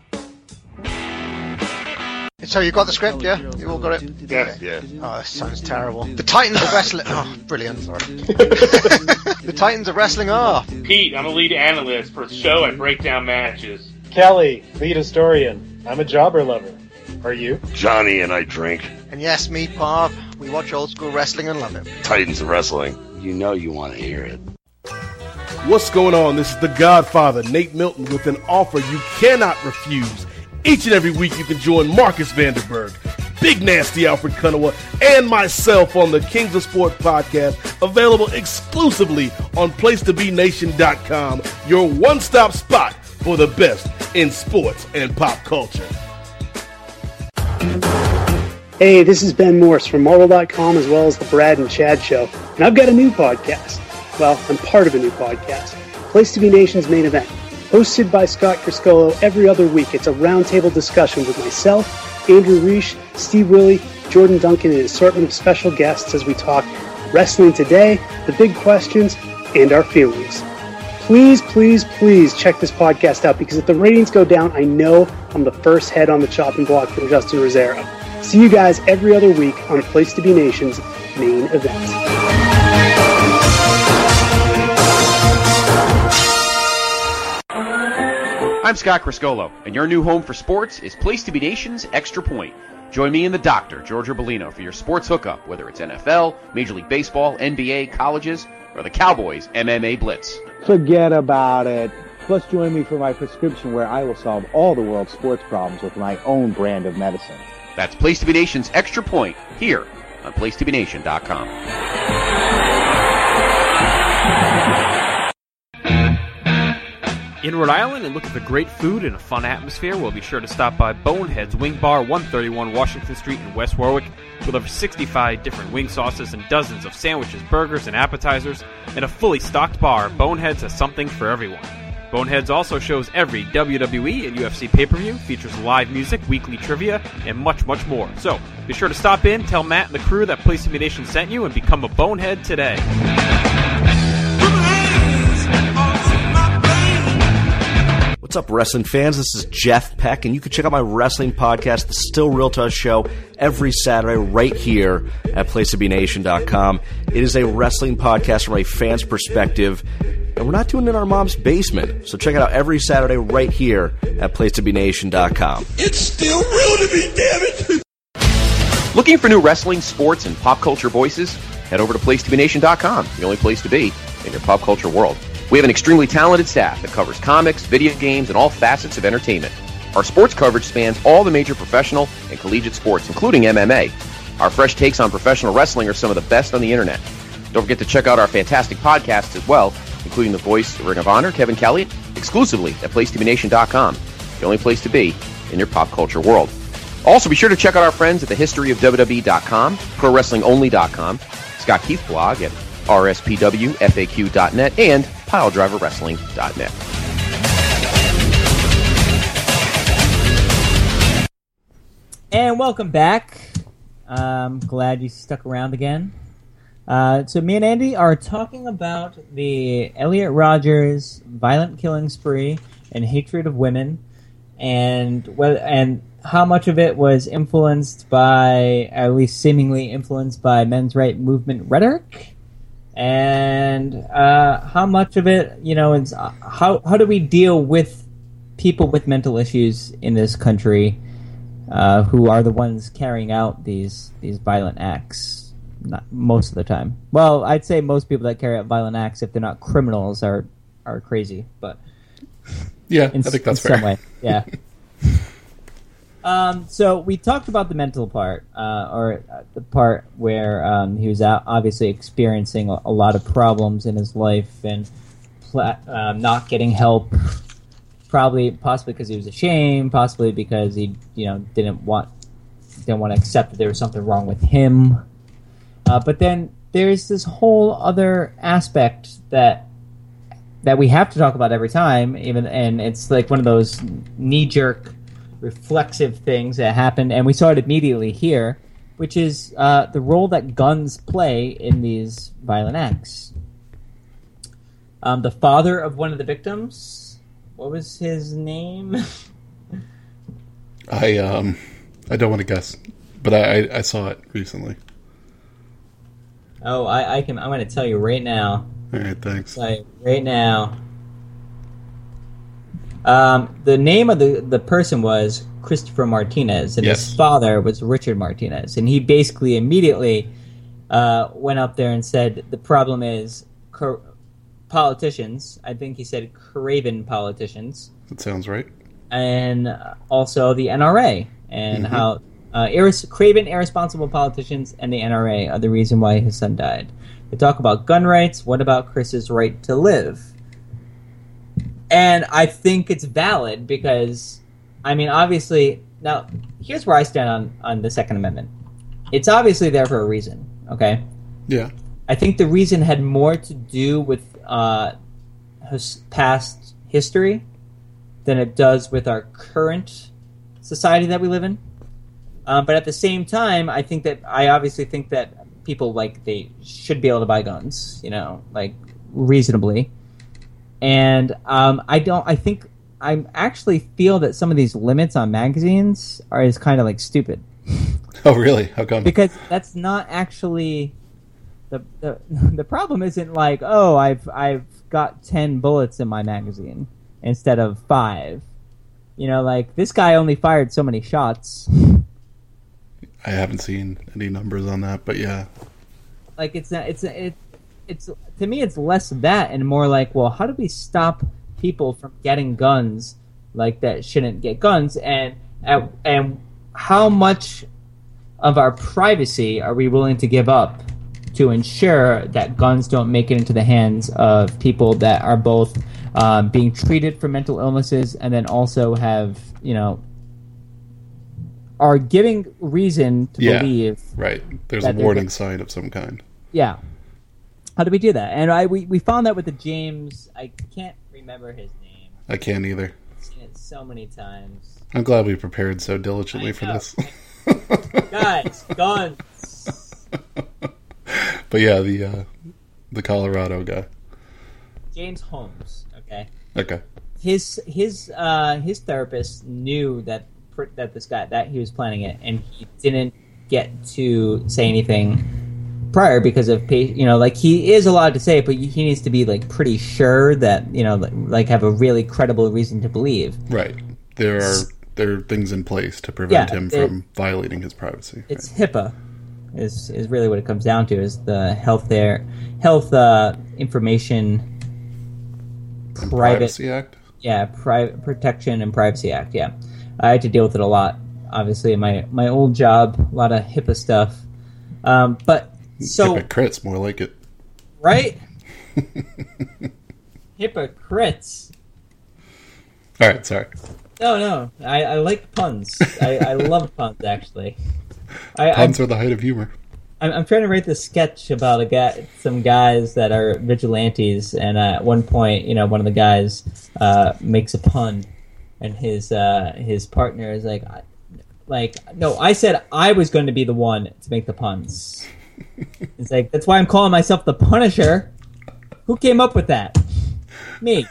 So you got the script, yeah? You all got it? Yeah. Oh, this sounds terrible. The Titans of Wrestling... Oh, brilliant. Sorry. The Titans of Wrestling are... Pete, I'm a lead analyst for the show. I break down matches. Kelly, lead historian. I'm a jobber lover. Are you? Johnny and I drink. And yes, me, Parv. We watch old school wrestling and love it. Titans of Wrestling. You know you want to hear it. What's going on? This is the Godfather, Nate Milton, with an offer you cannot refuse. Each and every week you can join Marcus Vanderberg, Big Nasty Alfred Kunawa, and myself on the Kings of Sport podcast, available exclusively on PlaceToBeNation.com, your one-stop spot for the best in sports and pop culture. Hey, this is Ben Morse from Marvel.com as well as the Brad and Chad Show, and I've got a new podcast. Well, I'm part of a new podcast, Place to Be Nation's Main Event. Hosted by Scott Criscolo every other week, it's a roundtable discussion with myself, Andrew Reich, Steve Willie, Jordan Duncan, and an assortment of special guests as we talk wrestling today, the big questions, and our feelings. Please, please, please check this podcast out because if the ratings go down, I know I'm the first head on the chopping block from Justin Rosero. See you guys every other week on Place to Be Nation's Main Event. I'm Scott Criscolo, and your new home for sports is Place to Be Nation's Extra Point. Join me and the doctor, George Urbalino, for your sports hookup, whether it's NFL, Major League Baseball, NBA, colleges, or the Cowboys MMA Blitz. Forget about it. Plus, join me for my prescription where I will solve all the world's sports problems with my own brand of medicine. That's Place to Be Nation's Extra Point here on PlaceToBeNation.com. In Rhode Island and looking for great food and a fun atmosphere, we'll be sure to stop by Bonehead's Wing Bar, 131 Washington Street in West Warwick, with over 65 different wing sauces and dozens of sandwiches, burgers, and appetizers. In a fully stocked bar, Bonehead's has something for everyone. Bonehead's also shows every WWE and UFC pay-per-view, features live music, weekly trivia, and much, much more. So, be sure to stop in, tell Matt and the crew that Place to Be Nation sent you, and become a Bonehead today. What's up, wrestling fans? This is Jeff Peck, and you can check out my wrestling podcast, The Still Real to Us Show, every Saturday right here at PlaceToBeNation.com. It is a wrestling podcast from a fan's perspective, and we're not doing it in our mom's basement. So check it out every Saturday right here at PlaceToBeNation.com. It's still real to me, damn it! Looking for new wrestling, sports, and pop culture voices? Head over to PlaceToBeNation.com, the only place to be in your pop culture world. We have an extremely talented staff that covers comics, video games, and all facets of entertainment. Our sports coverage spans all the major professional and collegiate sports, including MMA. Our fresh takes on professional wrestling are some of the best on the internet. Don't forget to check out our fantastic podcasts as well, including the voice of Ring of Honor, Kevin Kelly, exclusively at PlaceToBeNation.com, the only place to be in your pop culture world. Also, be sure to check out our friends at thehistoryofwwe.com, ProWrestlingOnly.com, Scott Keith's blog at rspwfaq.net, and PileDriverWrestling.net. And welcome back. I'm glad you stuck around again. So me and Andy are talking about the Elliot Rogers violent killing spree and hatred of women, and how much of it was influenced by, at least seemingly influenced by, men's right movement rhetoric. And how much of it, is how do we deal with people with mental issues in this country who are the ones carrying out these violent acts? Not most of the time. Well, I'd say most people that carry out violent acts, if they're not criminals, are crazy. But yeah, I think that's fair. Some way, yeah. So we talked about the mental part, or the part where he was obviously experiencing a lot of problems in his life and not getting help, possibly because he was ashamed, possibly because he didn't want to accept that there was something wrong with him. But then there's this whole other aspect that we have to talk about every time, and it's like one of those knee-jerk reflexive things that happen, and we saw it immediately here, which is the role that guns play in these violent acts. The father of one of the victims, what was his name? I don't want to guess, but I saw it recently. Oh, I'm going to tell you right now. All right, thanks. Right now. The name of the person was Christopher Martinez, and his father was Richard Martinez. And he basically immediately went up there and said, the problem is politicians, I think he said craven politicians. That sounds right. And also the NRA, and how craven, irresponsible politicians and the NRA are the reason why his son died. They talk about gun rights. What about Chris's right to live? And I think it's valid because, obviously, now, here's where I stand on the Second Amendment. It's obviously there for a reason, okay? Yeah. I think the reason had more to do with past history than it does with our current society that we live in. But at the same time, I obviously think that people, they should be able to buy guns, reasonably. And I actually feel that some of these limits on magazines is kind of stupid. Oh, really? How come? Because that's not actually the problem. Isn't I've got 10 bullets in my magazine instead of 5. This guy only fired so many shots. I haven't seen any numbers on that, but yeah. It's to me, it's less that and more how do we stop people from getting guns that shouldn't get guns? And how much of our privacy are we willing to give up to ensure that guns don't make it into the hands of people that are both being treated for mental illnesses and then also have, are giving reason to believe. Right. There's a warning sign of some kind. Yeah. How do we do that? And we found that with the James, I can't remember his name. I can't either. I've seen it so many times. I'm glad we prepared so diligently for this. Guys, guns. But yeah, the Colorado guy. James Holmes, okay? Okay. His therapist knew that this guy, that he was planning it, and he didn't get to say anything prior because of, he is allowed to say it, but he needs to be pretty sure that, have a really credible reason to believe. Right. There are things in place to prevent him from violating his privacy. It's HIPAA is really what it comes down to, is the health information Privacy Act? Yeah, Protection and Privacy Act, yeah. I had to deal with it a lot, obviously, in my old job, a lot of HIPAA stuff. But so hypocrites, more like it. Right? Hypocrites. All right, sorry. No, I like puns. I love puns, actually. Puns are the height of humor. I'm trying to write this sketch about some guys that are vigilantes, and at one point, one of the guys makes a pun, and his partner is no, I said I was going to be the one to make the puns. It's that's why I'm calling myself the Punisher. Who came up with that? Me.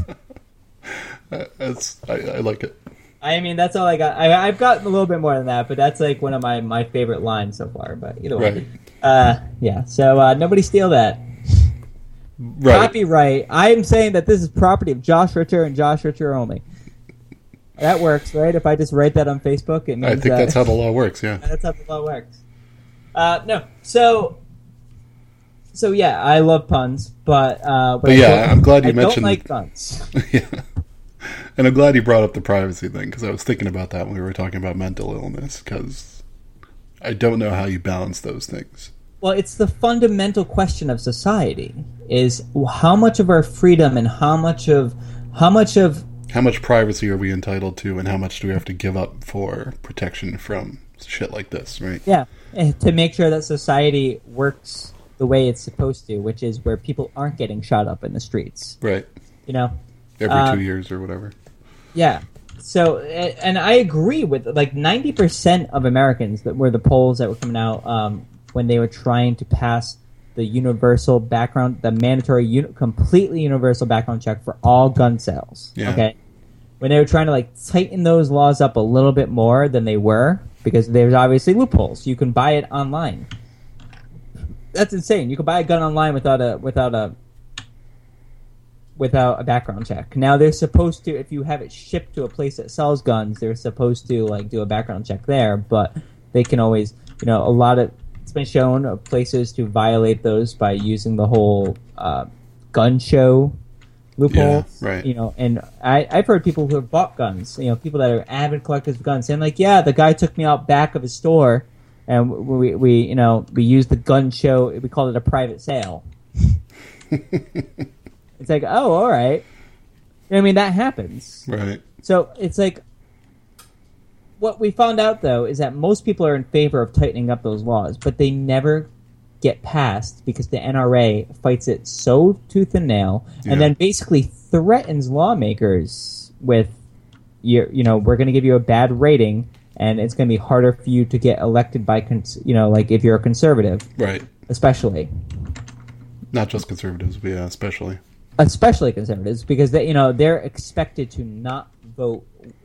I like it. I mean, that's all I got. I've got a little bit more than that, but that's one of my favorite lines so far. But either way, yeah. So nobody steal that. Right. Copyright. I am saying that this is property of Josh Richter and Josh Richter only. That works, right? If I just write that on Facebook, it means I think that's how the law works. Yeah. That's how the law works. No. So yeah, I love puns, but I'm glad you mentioned. I don't like guns. Yeah. And I'm glad you brought up the privacy thing, because I was thinking about that when we were talking about mental illness, because I don't know how you balance those things. Well, it's the fundamental question of society, is how much of our freedom and how much privacy are we entitled to, and how much do we have to give up for protection from shit like this, right? Yeah, to make sure that society works the way it's supposed to, which is where people aren't getting shot up in the streets. Right. Every 2 years or whatever. Yeah. So, and I agree with 90% of Americans that were the polls that were coming out when they were trying to pass the mandatory completely universal background check for all gun sales. Yeah. Okay. When they were trying to tighten those laws up a little bit more than they were, because there's obviously loopholes. You can buy it online. That's insane. You can buy a gun online without a background check. Now they're supposed to, if you have it shipped to a place that sells guns, they're supposed to do a background check there, but they can always, it's been shown of places to violate those by using the whole gun show loophole. Yeah, right. And I've heard people who have bought guns, people that are avid collectors of guns, saying the guy took me out back of his store and we used the gun show, we called it a private sale. It's oh, all right. I mean, that happens. Right. So it's what we found out, though, is that most people are in favor of tightening up those laws, but they never get passed because the NRA fights it so tooth and nail, and then basically threatens lawmakers with, we're going to give you a bad rating, and it's going to be harder for you to get elected by, if you're a conservative. Right. Especially. Not just conservatives, but yeah, especially. Especially conservatives, because they're expected to not vote,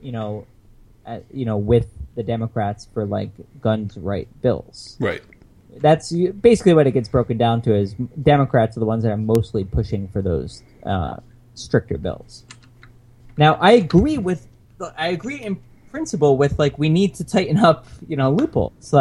with the Democrats for guns right bills. Right. That's basically what it gets broken down to. Is Democrats are the ones that are mostly pushing for those stricter bills. Now, I agree in principle with we need to tighten up loopholes.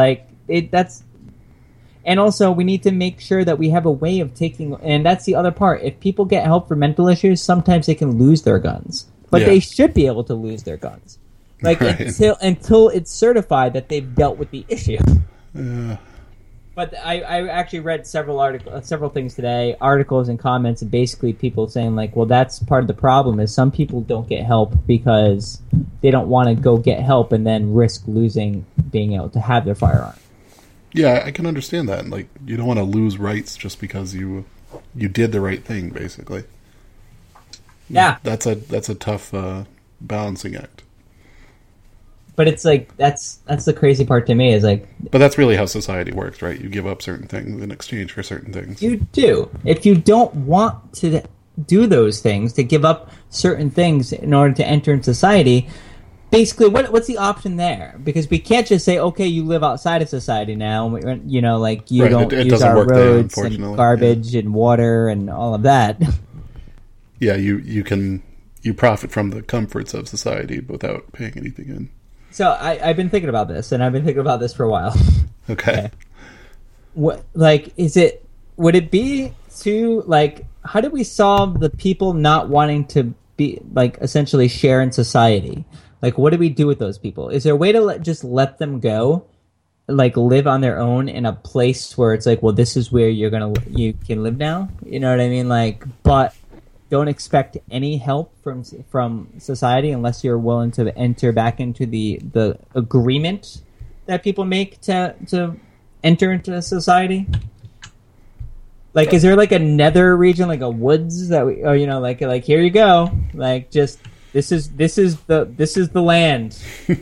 And also, we need to make sure that we have a way of taking... And that's the other part. If people get help for mental issues, sometimes they can lose their guns. But they should be able to lose their guns. Like until it's certified that they've dealt with the issue. Yeah. But I actually read several things today, articles and comments, and basically people saying like, well, that's part of the problem is some people don't get help because they don't want to go get help and then risk losing being able to have their firearm. Yeah, I can understand that. Like, you don't want to lose rights just because you did the right thing, basically. Yeah, that's a tough balancing act. But it's like that's the crazy part to me is like. But that's really how society works, right? You give up certain things in exchange for certain things. You do. If you don't want to do those things, to give up certain things in order to enter in society, basically, what's the option there? Because we can't just say, okay, you live outside of society now. You know, like you don't use our roads and garbage and water and all of that. Yeah, you profit from the comforts of society without paying anything in. So I've been thinking about this, and I've been thinking about this for a while. Okay. Would it be to, like, how do we solve the people not wanting to be, like, essentially share in society? Like, what do we do with those people? Is there a way to just let them go, like, live on their own in a place where it's like, well, this is where you can live now? You know what I mean? Like, but don't expect any help from society unless you're willing to enter back into the agreement that people make to enter into society. Like, is there like a nether region, like a woods that we, or, you know, like here you go, like just this is the land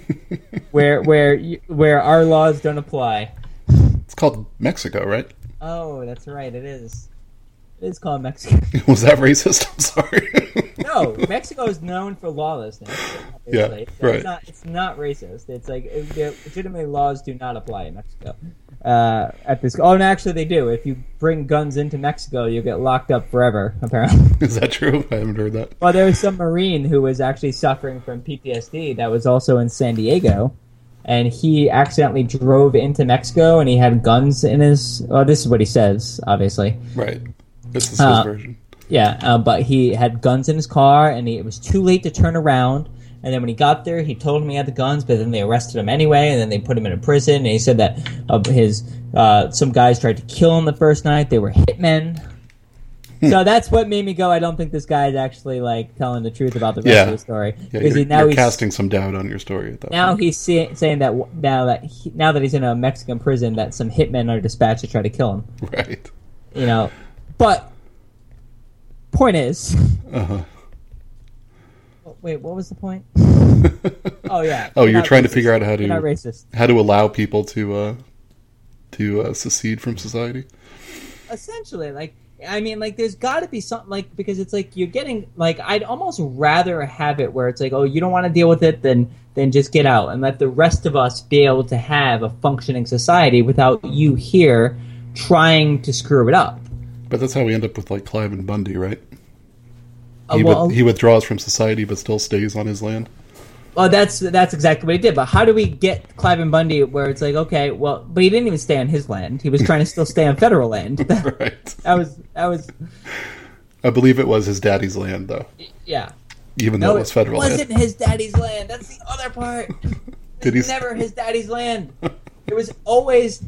where our laws don't apply. It's called Mexico, right? Oh, that's right. It is. It's called Mexico. Was that racist? I'm sorry. No, Mexico is known for lawlessness. Yeah, right. It's not racist. It's like legitimately laws do not apply in Mexico. At this, and actually they do. If you bring guns into Mexico, you get locked up forever. Apparently, is that true? I haven't heard that. Well, there was some Marine who was actually suffering from PTSD that was also in San Diego, and he accidentally drove into Mexico, and he had guns in his. Well, this is what he says, obviously. Right. This is his version. Yeah, but he had guns in his car, and it was too late to turn around. And then when he got there, he told him he had the guns, but then they arrested him anyway, and then they put him in a prison. And he said that some guys tried to kill him the first night. They were hitmen. So that's what made me go, I don't think this guy is actually like telling the truth about the rest of the story. Yeah, you're casting some doubt on your story at that point. He's saying that now that he's in a Mexican prison, that some hitmen are dispatched to try to kill him. Right. You know. But point is, wait, what was the point? Oh yeah. Oh, you're trying to figure out how to allow people to secede from society. Essentially, like, I mean, like, there's got to be something, like, because it's like you're getting, like, I'd almost rather have it where it's like, oh, you don't want to deal with it, then just get out and let the rest of us be able to have a functioning society without you here trying to screw it up. But that's how we end up with, like, Cliven Bundy, right? He withdraws from society but still stays on his land. Well, that's exactly what he did. But how do we get Cliven Bundy where it's like, okay, well, but he didn't even stay on his land. He was trying to still stay on federal land. Right. That was. I believe it was his daddy's land, though. Yeah. Even though it was federal land. It wasn't his daddy's land. That's the other part. It was never his daddy's land. It was always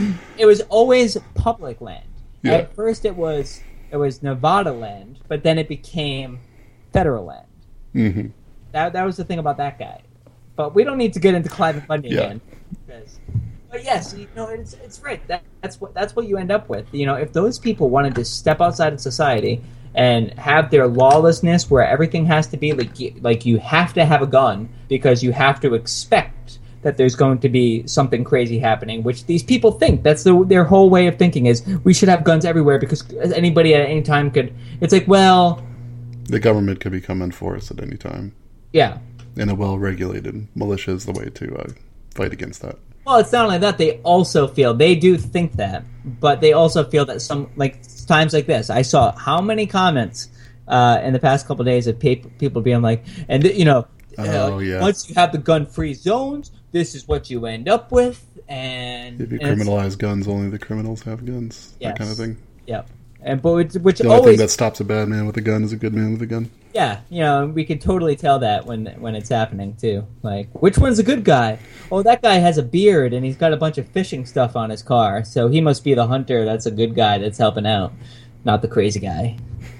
public land. Yeah. At first, it was Nevada land, but then it became federal land. Mm-hmm. That was the thing about that guy. But we don't need to get into Cliven Bundy again. But yes, you know, it's right. That's what you end up with. You know, if those people wanted to step outside of society and have their lawlessness, where everything has to be like you have to have a gun because you have to expect that there's going to be something crazy happening, which these people think. That's their whole way of thinking is we should have guns everywhere because anybody at any time could. It's like, well, the government could become enforced at any time. Yeah. And a well-regulated militia is the way to fight against that. Well, it's not only that, they do think that, but they also feel that some, like, times like this, I saw how many comments in the past couple of days of people being like, and, you know, once you have the gun-free zones, this is what you end up with, and... If you criminalize guns, only the criminals have guns, that kind of thing. Yep. and but which The only always thing that stops a bad man with a gun is a good man with a gun. Yeah, we can totally tell that when it's happening too. Like, which one's a good guy? Oh, that guy has a beard and he's got a bunch of fishing stuff on his car, so he must be the hunter. That's a good guy that's helping out, not the crazy guy.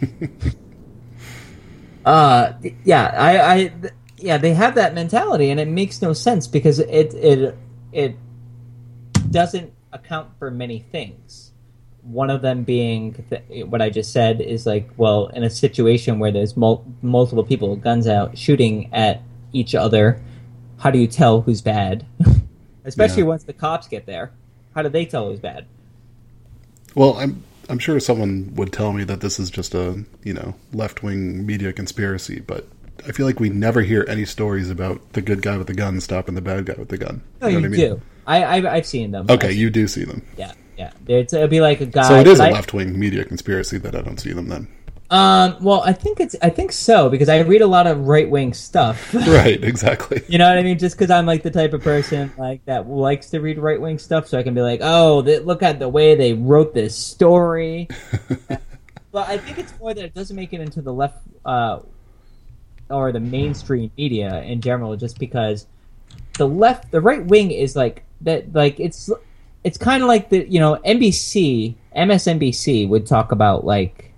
They have that mentality, and it makes no sense because it doesn't account for many things. One of them being what I just said is like, well, in a situation where there's multiple people with guns out shooting at each other, how do you tell who's bad? Especially once the cops get there, how do they tell who's bad? Well, I'm sure someone would tell me that this is just a left-wing media conspiracy, but I feel like we never hear any stories about the good guy with the gun stopping the bad guy with the gun. No, you do. I've seen them. Okay, you do see them. Yeah. It'll be like a guy. So it is a left-wing media conspiracy that I don't see them then. Well, I think so because I read a lot of right-wing stuff. Right, exactly. You know what I mean? Just because I'm like the type of person like that likes to read right-wing stuff, so I can be like, oh, look at the way they wrote this story. But I think it's more that it doesn't make it into the left or the mainstream media in general, just because the right wing is like that. Like it's kind of like the MSNBC would talk about like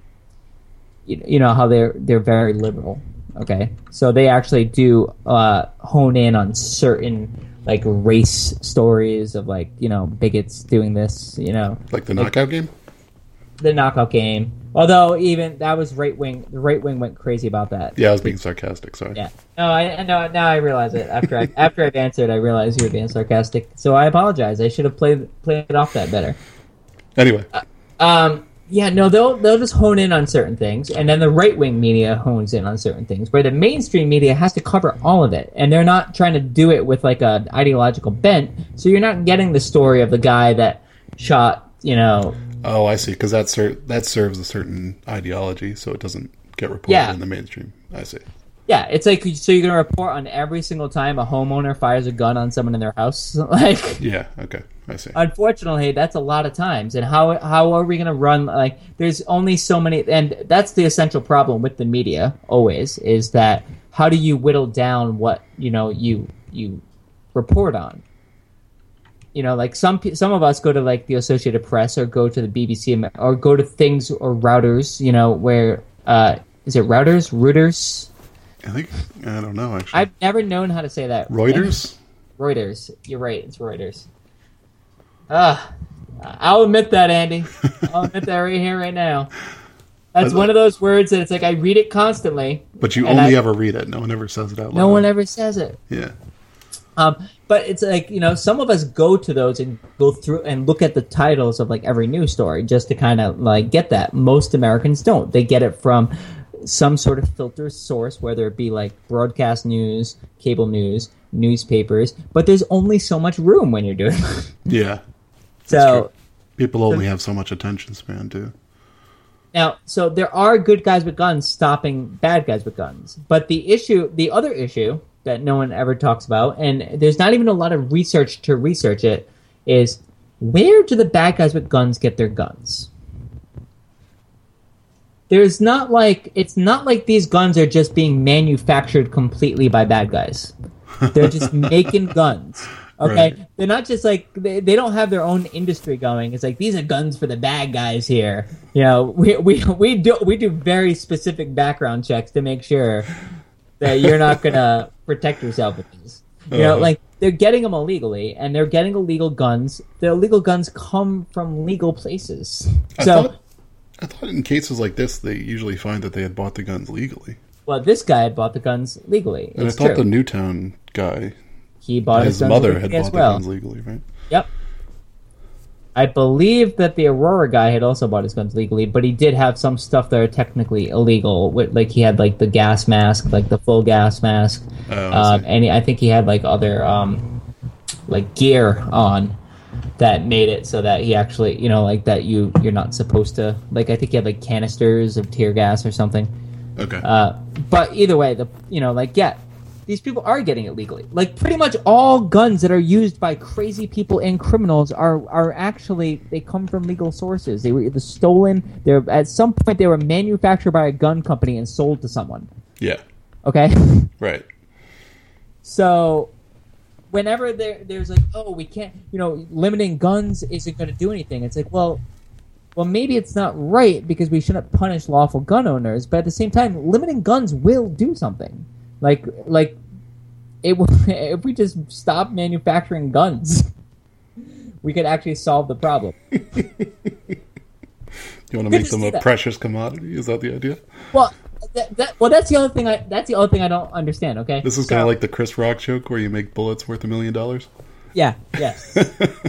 how they're very liberal. Okay, so they actually do hone in on certain like race stories of like bigots doing this. Like the knockout game. The knockout game. Although even that was right wing. The right wing went crazy about that. Yeah, I was being sarcastic. Sorry. Yeah. No, now I realize it. After I've answered, I realized you were being sarcastic. So I apologize. I should have played it off that better. Anyway. They'll just hone in on certain things, and then the right wing media hones in on certain things, where the mainstream media has to cover all of it, and they're not trying to do it with like an ideological bent. So you're not getting the story of the guy that shot. Oh, I see. Because that serves a certain ideology, so it doesn't get reported in the mainstream. I see. Yeah, it's like, so you're going to report on every single time a homeowner fires a gun on someone in their house? Like, yeah, okay, I see. Unfortunately, that's a lot of times. And how are we going to run, like, there's only so many, and that's the essential problem with the media, always, is that how do you whittle down what, you report on? Like some of us go to like the Associated Press or go to the BBC or go to things or Reuters, where is it Reuters? I don't know actually. I've never known how to say that. Reuters? Reuters. You're right. It's Reuters. I'll admit that, Andy. I'll admit that right here, right now. That's one of those words that it's like I read it constantly. But you only ever read it. No one ever says it out loud. No one ever says it. Yeah. But it's like, some of us go to those and go through and look at the titles of like every news story just to kind of like get that. Most Americans don't. They get it from some sort of filter source, whether it be like broadcast news, cable news, newspapers, but there's only so much room when you're doing that. Yeah. So people only have so much attention span too. Now, so there are good guys with guns stopping bad guys with guns. But the other issue that no one ever talks about, and there's not even a lot of research to research it, is where do the bad guys with guns get their guns? It's not like these guns are just being manufactured completely by bad guys. They're just making guns. Okay, right. They're not just like they don't have their own industry going. It's like these are guns for the bad guys here. We do very specific background checks to make sure that you're not gonna protect yourself with these. Like they're getting them illegally, and they're getting illegal guns. The illegal guns come from legal places. I thought in cases like this, they usually find that they had bought the guns legally. Well, this guy had bought the guns legally. And I thought the Newtown guy, he bought his mother had bought the guns legally, right? Yep. I believe that the Aurora guy had also bought his guns legally, but he did have some stuff that are technically illegal. Like he had like the gas mask, like the full gas mask, and I think he had like other like gear on that made it so that he actually, like that you're not supposed to. Like I think he had like canisters of tear gas or something. Okay. But either way, these people are getting it legally. Like, pretty much all guns that are used by crazy people and criminals are actually, they come from legal sources. They were either stolen, at some point they were manufactured by a gun company and sold to someone. Yeah. Okay? Right. So, whenever there's like, oh, we can't, limiting guns isn't going to do anything. It's like, well, maybe it's not right because we shouldn't punish lawful gun owners, but at the same time, limiting guns will do something. Like it will, if we just stop manufacturing guns, we could actually solve the problem. You want to make them a precious commodity? Is that the idea? Well, that's the other thing. That's the other thing I don't understand. Okay, this is kind of like the Chris Rock joke where you make bullets worth $1 million. Yeah. Yes.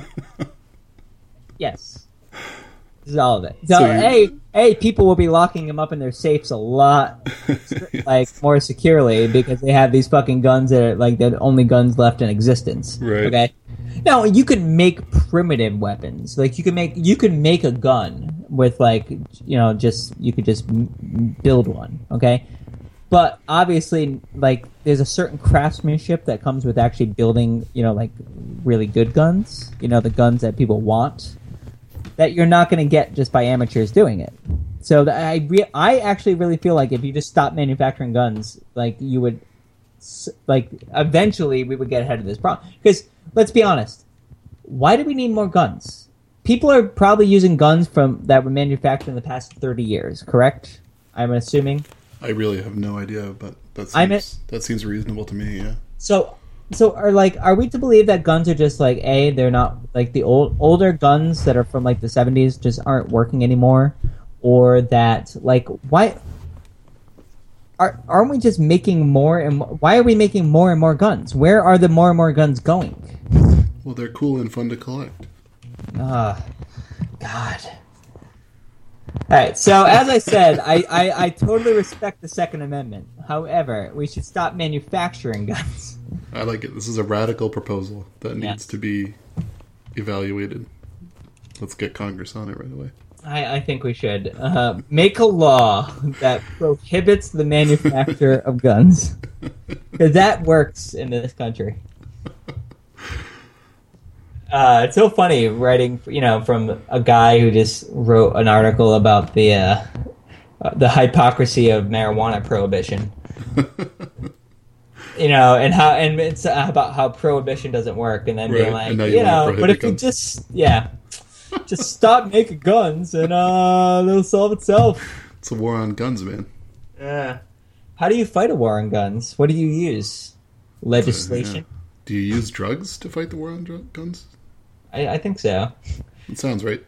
Yes. This is all of it. So people will be locking them up in their safes a lot, more securely because they have these fucking guns that are like the only guns left in existence. Right. Okay. Now you could make primitive weapons. Like you could make a gun with you could just build one. Okay. But obviously, there's a certain craftsmanship that comes with actually building, really good guns. The guns that people want. That you're not going to get just by amateurs doing it. So I actually really feel like if you just stop manufacturing guns, you would, eventually we would get ahead of this problem. Because let's be honest, why do we need more guns? People are probably using guns that were manufactured in the past 30 years, correct? I'm assuming. I really have no idea, but that seems reasonable to me. Yeah. So are we to believe that guns are just they're not the older guns that are from the 70s just aren't working anymore, or that why aren't we just making more and why are we making more and more guns? Where are the more and more guns going? Well, they're cool and fun to collect. God. All right, so as I said, I totally respect the Second Amendment. However, we should stop manufacturing guns. I like it. This is a radical proposal that needs to be evaluated. Let's get Congress on it right away. I think we should make a law that prohibits the manufacture of guns. Because that works in this country. It's so funny writing, from a guy who just wrote an article about the hypocrisy of marijuana prohibition. And it's about how prohibition doesn't work, and then being but if you just stop making guns, and it'll solve itself. It's a war on guns, man. Yeah. How do you fight a war on guns? What do you use? Legislation? Do you use drugs to fight the war on guns? I think so. It sounds right.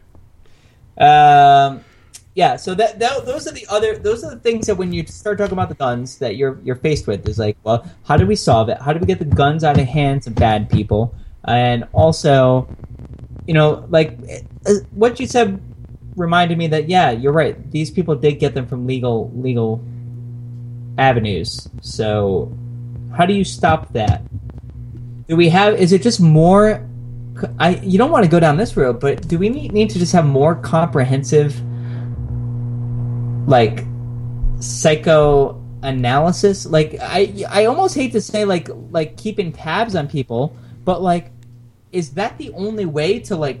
Yeah, so those are the things that when you start talking about the guns that you're faced with is well, how do we solve it? How do we get the guns out of the hands of bad people? And also, what you said reminded me that you're right. These people did get them from legal avenues. So, how do you stop that? Is it just more? You don't want to go down this road, but do we need to just have more comprehensive, psychoanalysis? I almost hate to say like keeping tabs on people, but is that the only way to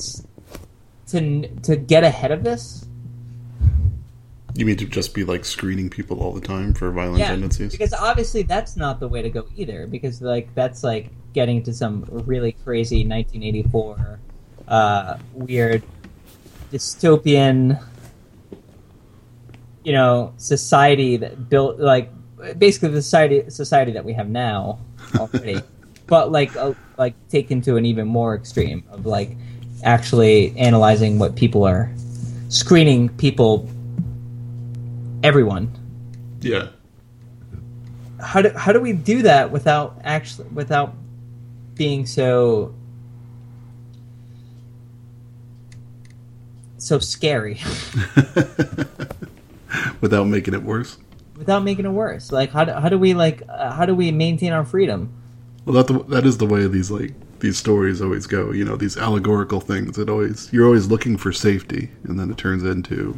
to get ahead of this? You mean to just be screening people all the time for violent tendencies? Because obviously that's not the way to go either. Because that's getting into some really crazy 1984 weird dystopian society that built basically the society that we have now already, but taken to an even more extreme of actually analyzing what people are, screening people, everyone. Yeah. How do we do that without being so scary? Without making it worse. Without making it worse. How do we maintain our freedom? Well, that is the way these stories always go. These allegorical things. You're always looking for safety, and then it turns into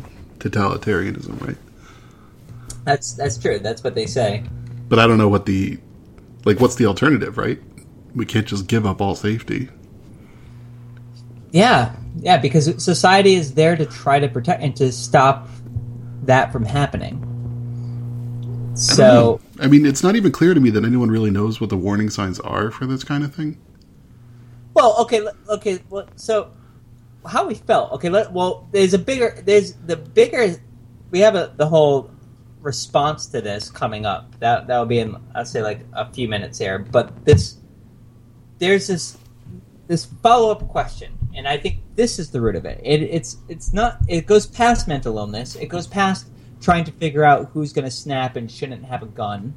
totalitarianism, right? That's true. That's what they say. But I don't know what the Like, what's the alternative, right? We can't just give up all safety. Yeah, because society is there to try to protect and to stop that from happening. So, I mean, it's not even clear to me that anyone really knows what the warning signs are for this kind of thing. well, okay. Well, so how we felt? Okay, there's the bigger. We have the whole response to this coming up. That will be in, I'll say, like a few minutes here. But there's this follow-up question, and I think this is the root of it. It's not. It goes past mental illness. It goes past trying to figure out who's going to snap and shouldn't have a gun,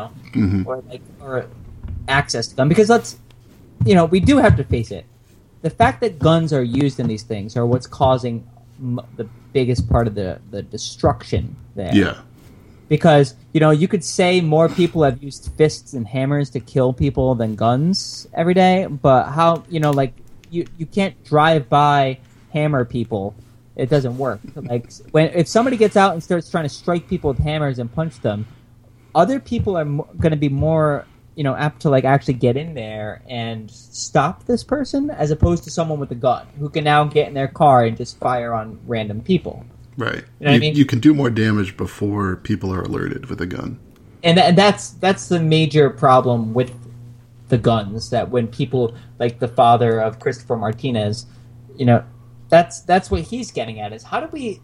or access to gun. Because we do have to face it. The fact that guns are used in these things are what's causing the biggest part of the destruction there. Yeah. Because, you could say more people have used fists and hammers to kill people than guns every day, but how, you can't drive by hammer people. It doesn't work. Like, if somebody gets out and starts trying to strike people with hammers and punch them, other people are going to be more, apt to, actually get in there and stop this person, as opposed to someone with a gun who can now get in their car and just fire on random people. Right. You know what I mean? You can do more damage before people are alerted with a gun. And that's the major problem with the guns, that when people, like the father of Christopher Martinez, that's what he's getting at, is how do we,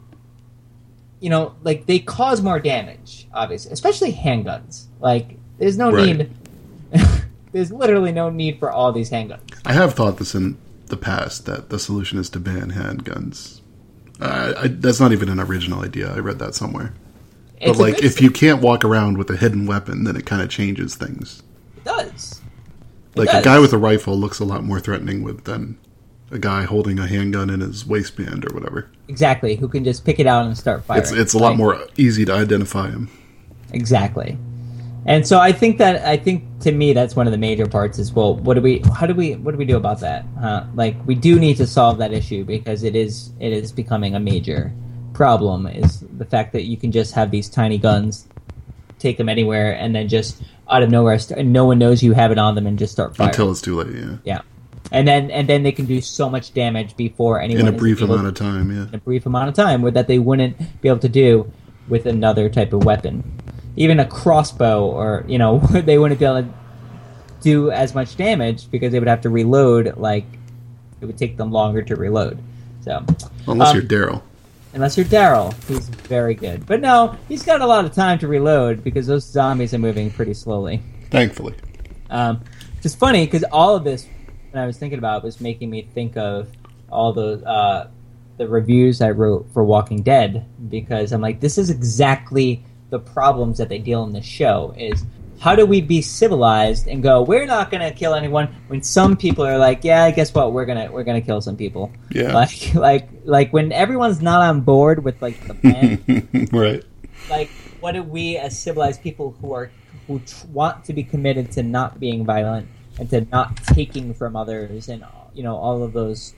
they cause more damage, obviously, especially handguns. Like, there's no need, there's literally no need for all these handguns. I have thought this in the past, that the solution is to ban handguns. That's not even an original idea. I read that somewhere. But if you can't walk around with a hidden weapon, then it kind of changes things. It does. A guy with a rifle looks a lot more threatening than a guy holding a handgun in his waistband or whatever. Exactly, who can just pick it out and start firing. It's a lot more easy to identify him. Exactly. And so I think to me that's one of the major parts is, well, what do we do about that? We do need to solve that issue, because it is becoming a major problem, is the fact that you can just have these tiny guns, take them anywhere, and then just out of nowhere, and no one knows you have it on them, and just start firing. Until it's too late, yeah. Yeah. And then they can do so much damage before anyone in a brief amount of time, yeah. In a brief amount of time, that they wouldn't be able to do with another type of weapon. Even a crossbow, or they wouldn't be able to do as much damage because they would have to reload. It would take them longer to reload. So, unless you're Daryl. Unless you're Daryl, he's very good. But no, he's got a lot of time to reload because those zombies are moving pretty slowly. Thankfully. Which is funny, because all of this, when I was thinking about it, was making me think of all the reviews I wrote for Walking Dead, because I'm like, this is exactly the problems that they deal in the show, is how do we be civilized and go, we're not going to kill anyone, when some people are like, yeah, guess what, we're gonna kill some people. Yeah. Like when everyone's not on board with the plan. Right. What do we as civilized people who want to be committed to not being violent and to not taking from others, and all of those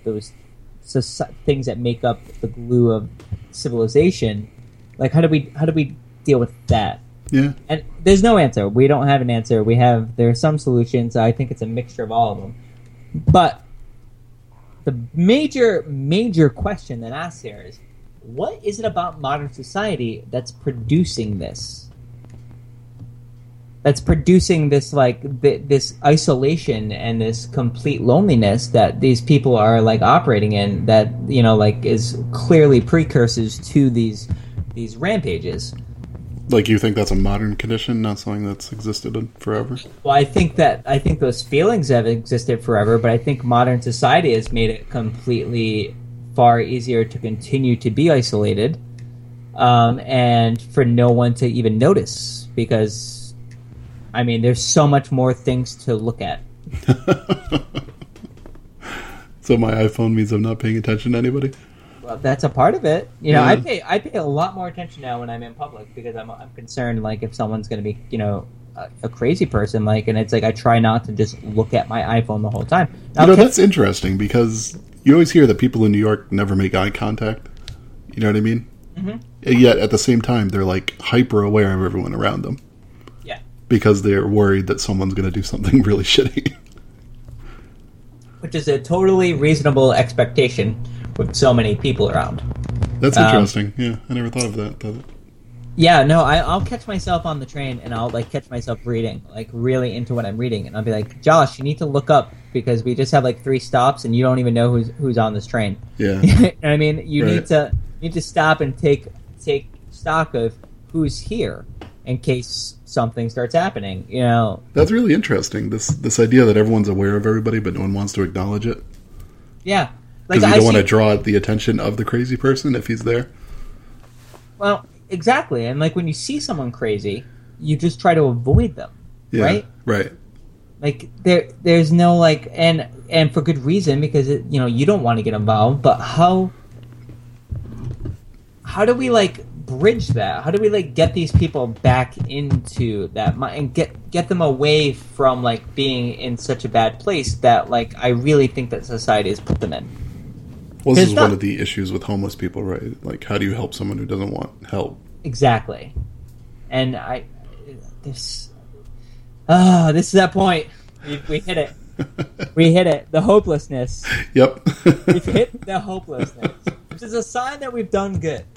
things that make up the glue of civilization, how do we deal with that? Yeah. And there's no answer. We don't have an answer. There are some solutions. I think it's a mixture of all of them. But the major question that asks here is, what is it about modern society that's producing this? That's producing this this isolation and this complete loneliness that these people are operating in, that is clearly precursors to these rampages. You think that's a modern condition, not something that's existed forever? Well, I think those feelings have existed forever, but I think modern society has made it completely far easier to continue to be isolated, and for no one to even notice, because, there's so much more things to look at. So my iPhone means I'm not paying attention to anybody? Well, that's a part of it. I pay a lot more attention now when I'm in public, because I'm concerned, if someone's going to be, a crazy person, and it's I try not to just look at my iPhone the whole time. Now, that's interesting, because you always hear that people in New York never make eye contact. You know what I mean? Mm-hmm. Yet at the same time, they're hyper aware of everyone around them. Yeah. because they're worried that someone's going to do something really shitty. Which is a totally reasonable expectation with so many people around. That's interesting. Yeah, I never thought of that. Yeah, no, I'll catch myself on the train, and I'll like catch myself reading, like really into what I'm reading, and I'll be like, Josh, you need to look up because we just have like 3 stops, and you don't even know who's on this train. Yeah, you know what I mean, you right. need to stop and take stock of who's here in case something starts happening. You know, that's really interesting. This idea that everyone's aware of everybody, but no one wants to acknowledge it. Yeah, because you don't want to draw the attention of the crazy person if he's there. Well. Exactly, and like when you see someone crazy, you just try to avoid them, right? Right. Like there's no like, and for good reason because you don't want to get involved. But how do we like bridge that? How do we like get these people back into that and get them away from like being in such a bad place that like I really think that society has put them in. Well, this is one of the issues with homeless people, right? Like, how do you help someone who doesn't want help? Exactly. And this is that point. We hit it. We hit it. The hopelessness. Yep. We've hit the hopelessness, which is a sign that we've done good.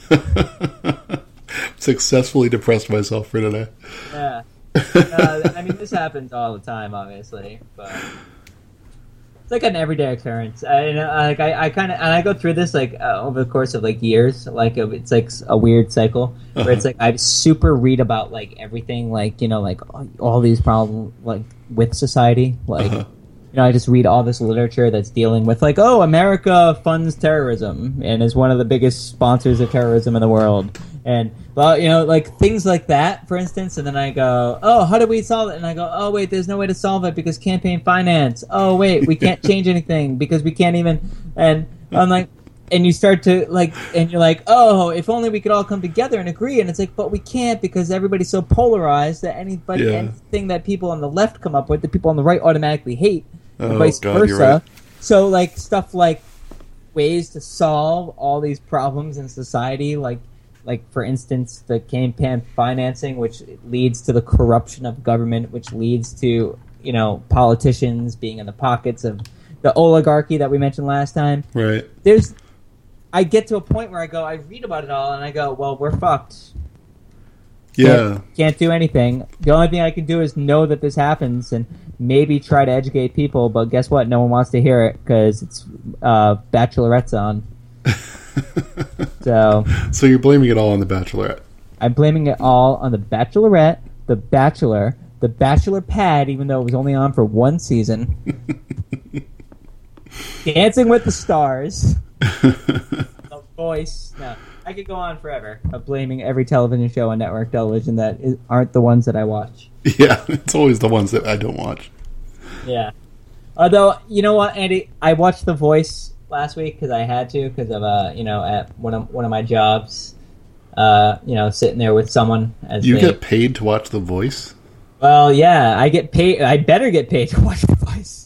Successfully depressed myself for today. Yeah. I mean, this happens all the time, obviously, but... It's like an everyday occurrence. I go through this like over the course of like years. Like it's like a weird cycle where it's like I super read about like everything, like like all these problems like with society. Like I just read all this literature that's dealing with like, oh, America funds terrorism and is one of the biggest sponsors of terrorism in the world. And well, like things like that, for instance, and then I go, oh, how do we solve it? And I go, oh, wait, there's no way to solve it because campaign finance. Oh, wait, we can't change anything because we can't even. And I'm like, and you start to like, and you're like, oh, if only we could all come together and agree. And it's like, but we can't because everybody's so polarized that anything that people on the left come up with, the people on the right automatically hate, and vice versa. Right. So like stuff like ways to solve all these problems in society, like for instance, the campaign financing, which leads to the corruption of government, which leads to, politicians being in the pockets of the oligarchy that we mentioned last time. Right. I get to a point where I read about it all and I go, well, we're fucked. Yeah. Can't do anything. The only thing I can do is know that this happens and maybe try to educate people, but guess what? No one wants to hear it because it's Bachelorette's on. So you're blaming it all on The Bachelorette. I'm blaming it all on The Bachelorette, The Bachelor, The Bachelor Pad, even though it was only on for 1 season. Dancing with the Stars. The Voice. No, I could go on forever of blaming every television show on network television that aren't the ones that I watch. Yeah, it's always the ones that I don't watch. Yeah. Although, you know what, Andy? I watched The Voice last week because I had to because of at one of my jobs, sitting there with someone. You get paid to watch The Voice? Well, yeah, I get paid. I better get paid to watch The Voice.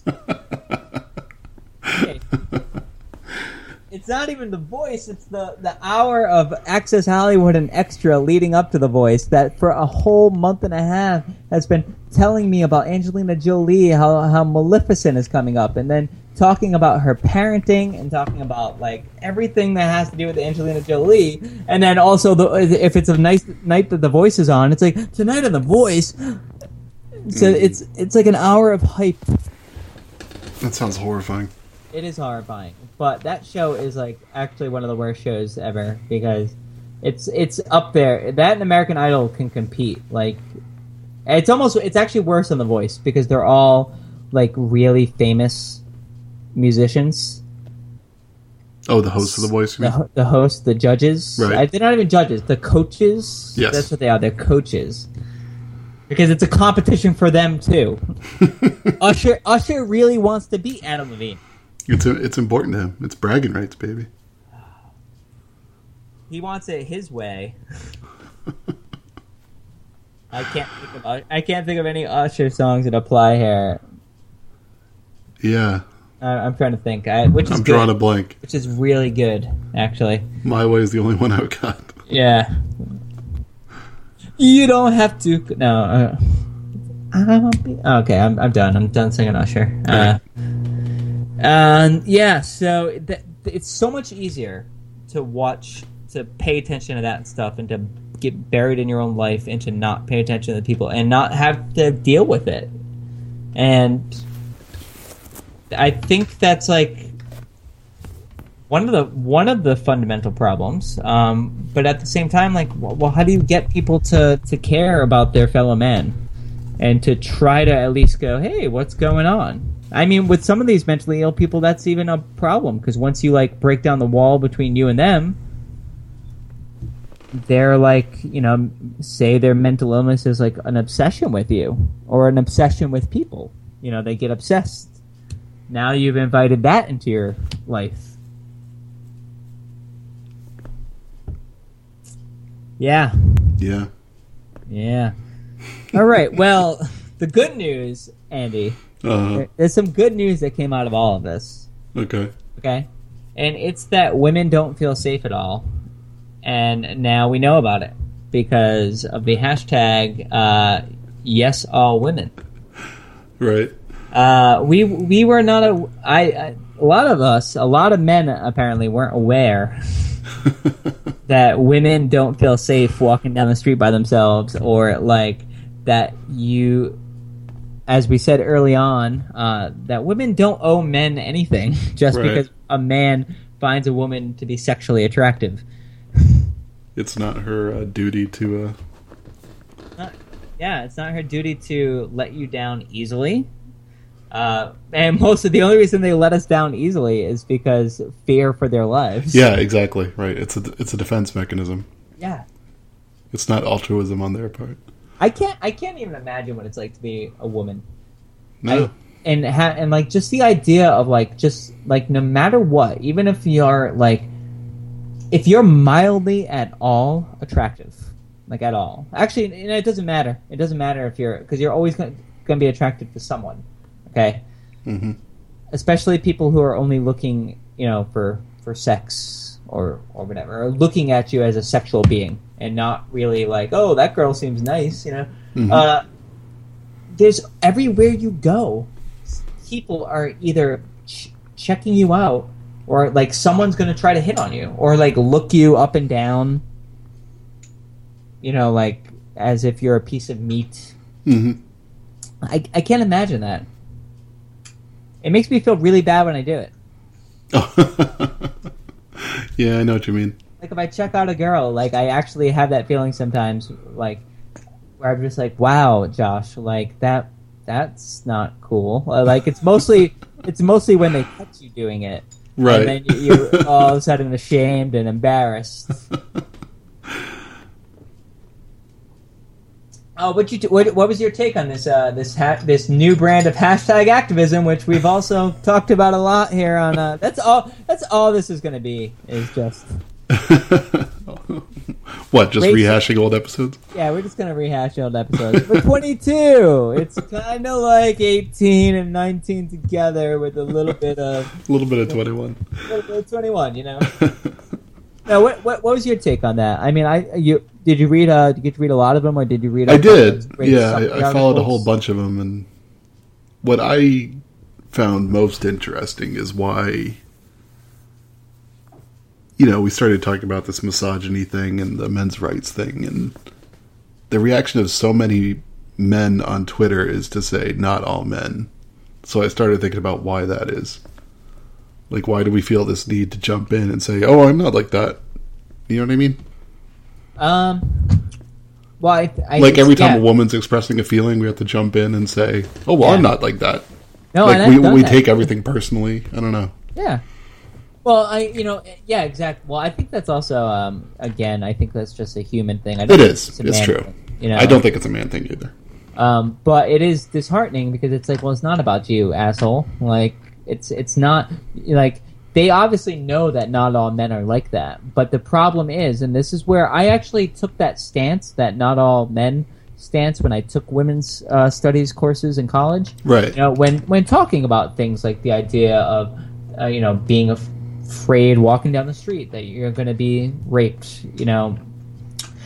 Okay. It's not even The Voice. It's the hour of Access Hollywood and Extra leading up to The Voice that for a whole month and a half has been telling me about Angelina Jolie, how Maleficent is coming up, and then talking about her parenting and talking about like everything that has to do with Angelina Jolie, and then also if it's a nice night that The Voice is on, it's like tonight on The Voice. So it's like an hour of hype. That sounds horrifying. It is horrifying, but that show is like actually one of the worst shows ever because it's up there. That and American Idol can compete. Like it's actually worse than The Voice because they're all like really famous musicians. Oh, the hosts of The Voice? The hosts, the judges. Right. They're not even judges. The coaches. Yes. That's what they are. They're coaches. Because it's a competition for them, too. Usher really wants to beat Adam Levine. It's important to him. It's bragging rights, baby. He wants it his way. I can't think of any Usher songs that apply here. Yeah. I'm trying to think. Which is I'm good, drawing a blank. Which is really good, actually. My Way is the only one I've got. Yeah. You don't have to. No. Okay, I'm done. I'm done singing Usher. Yeah, so it's so much easier to watch, to pay attention to that stuff, and to get buried in your own life, and to not pay attention to the people, and not have to deal with it. And I think that's like one of the fundamental problems. But at the same time, like, well, how do you get people to care about their fellow man, and to try to at least go, hey, what's going on? I mean, with some of these mentally ill people, that's even a problem, because once you like break down the wall between you and them, they're like, say their mental illness is like an obsession with you, or an obsession with people. They get obsessed. Now you've invited that into your life. Yeah. All right. Well, the good news, Andy. There's some good news that came out of all of this. Okay. And it's that women don't feel safe at all. And now we know about it because of the hashtag Yes All Women. Right. We were not a lot of men apparently weren't aware that women don't feel safe walking down the street by themselves, or like that you, as we said early on, that women don't owe men anything just because a man finds a woman to be sexually attractive. It's not her duty to... it's not her duty to let you down easily. And the only reason they let us down easily is because fear for their lives. Yeah, exactly. Right. It's a defense mechanism. Yeah. It's not altruism on their part. I can't even imagine what it's like to be a woman. No. And like just the idea of like, just like, no matter what, even if you're like, if you're mildly at all attractive, like at all, actually, it doesn't matter. It doesn't matter if because you're always going to be attracted to someone. Okay. Mm-hmm. Especially people who are only looking, for sex or whatever, or looking at you as a sexual being, and not really like, oh, that girl seems nice, Mm-hmm. There's everywhere you go, people are either checking you out, or like someone's going to try to hit on you, or like look you up and down, like as if you're a piece of meat. Mm-hmm. I can't imagine that. It makes me feel really bad when I do it. Yeah, I know what you mean. Like if I check out a girl, like I actually have that feeling sometimes, like where I'm just like, wow, Josh, like that's not cool. Like it's mostly when they catch you doing it. Right. And then you're all of a sudden ashamed and embarrassed. Oh, what was your take on this new brand of hashtag activism, which we've also talked about a lot here on? That's all this is going to be, is just what? Just rehashing old episodes? Yeah, we're just going to rehash old episodes. But 22, it's kind of like 18 and 19 together with a little bit of 21. A little bit of 21, Now, what was your take on that? I mean, did you read? Did you get to read a lot of them, or did you read? I did. Yeah, I followed a whole bunch of them, and what I found most interesting is why, we started talking about this misogyny thing and the men's rights thing, and the reaction of so many men on Twitter is to say not all men. So I started thinking about why that is. Like, why do we feel this need to jump in and say, "Oh, I'm not like that"? You know what I mean? Well, I like every time a woman's expressing a feeling, we have to jump in and say, "Oh, well, I'm not like that." No, like we take everything personally. I don't know. Yeah. Well, yeah, exactly. Well, I think that's also, again, I think that's just a human thing. I don't think it's true. Thing, I don't think it's a man thing either. But it is disheartening because it's like, well, it's not about you, asshole. Like, it's not, like, they obviously know that not all men are like that. But the problem is, and this is where I actually took that stance, that not all men stance, when I took women's studies courses in college. Right. When talking about things like the idea of, being afraid walking down the street that you're going to be raped,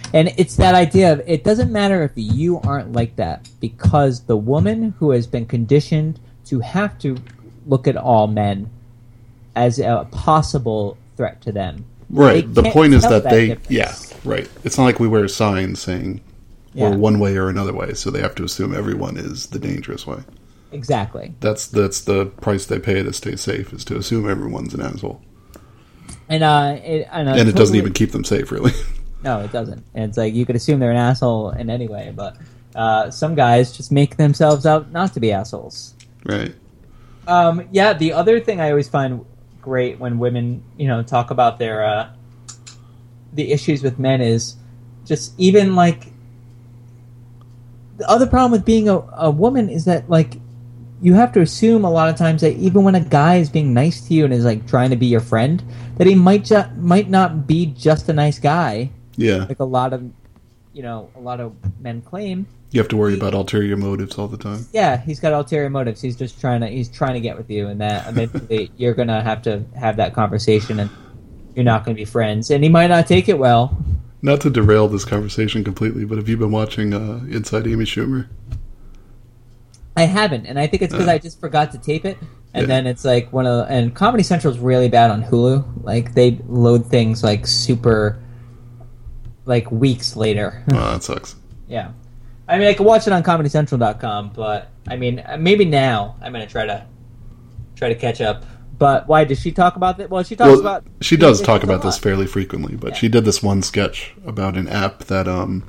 And it's that idea of it doesn't matter if you aren't like that, because the woman who has been conditioned to have to look at all men as a possible threat to them. Right. The point is that they, difference. yeah, right. It's not like we wear signs saying we're one way or another way, so they have to assume everyone is the dangerous way. Exactly. That's the price they pay to stay safe, is to assume everyone's an asshole. And it doesn't even keep them safe, really. No, it doesn't. And it's like you could assume they're an asshole in any way, but some guys just make themselves out not to be assholes. Right. Yeah, the other thing I always find great when women, talk about their the issues with men is just even like the other problem with being a woman is that like you have to assume a lot of times that even when a guy is being nice to you and is like trying to be your friend, that he might not be just a nice guy. Yeah. Like a lot of men claim. You have to worry about ulterior motives all the time. Yeah, he's got ulterior motives. He's just trying to get with you, and that eventually you're going to have that conversation, and you're not going to be friends, and he might not take it well. Not to derail this conversation completely, but have you been watching Inside Amy Schumer? I haven't, and I think it's because I just forgot to tape it, and then it's like and Comedy Central's really bad on Hulu. Like they load things like super, like weeks later. Oh, that sucks. Yeah. I mean, I could watch it on ComedyCentral.com, but I mean, maybe now I'm going to try to catch up. But why does she talk about that? Well, she talks about. She does talk about this fairly frequently, but she did this one sketch about an app that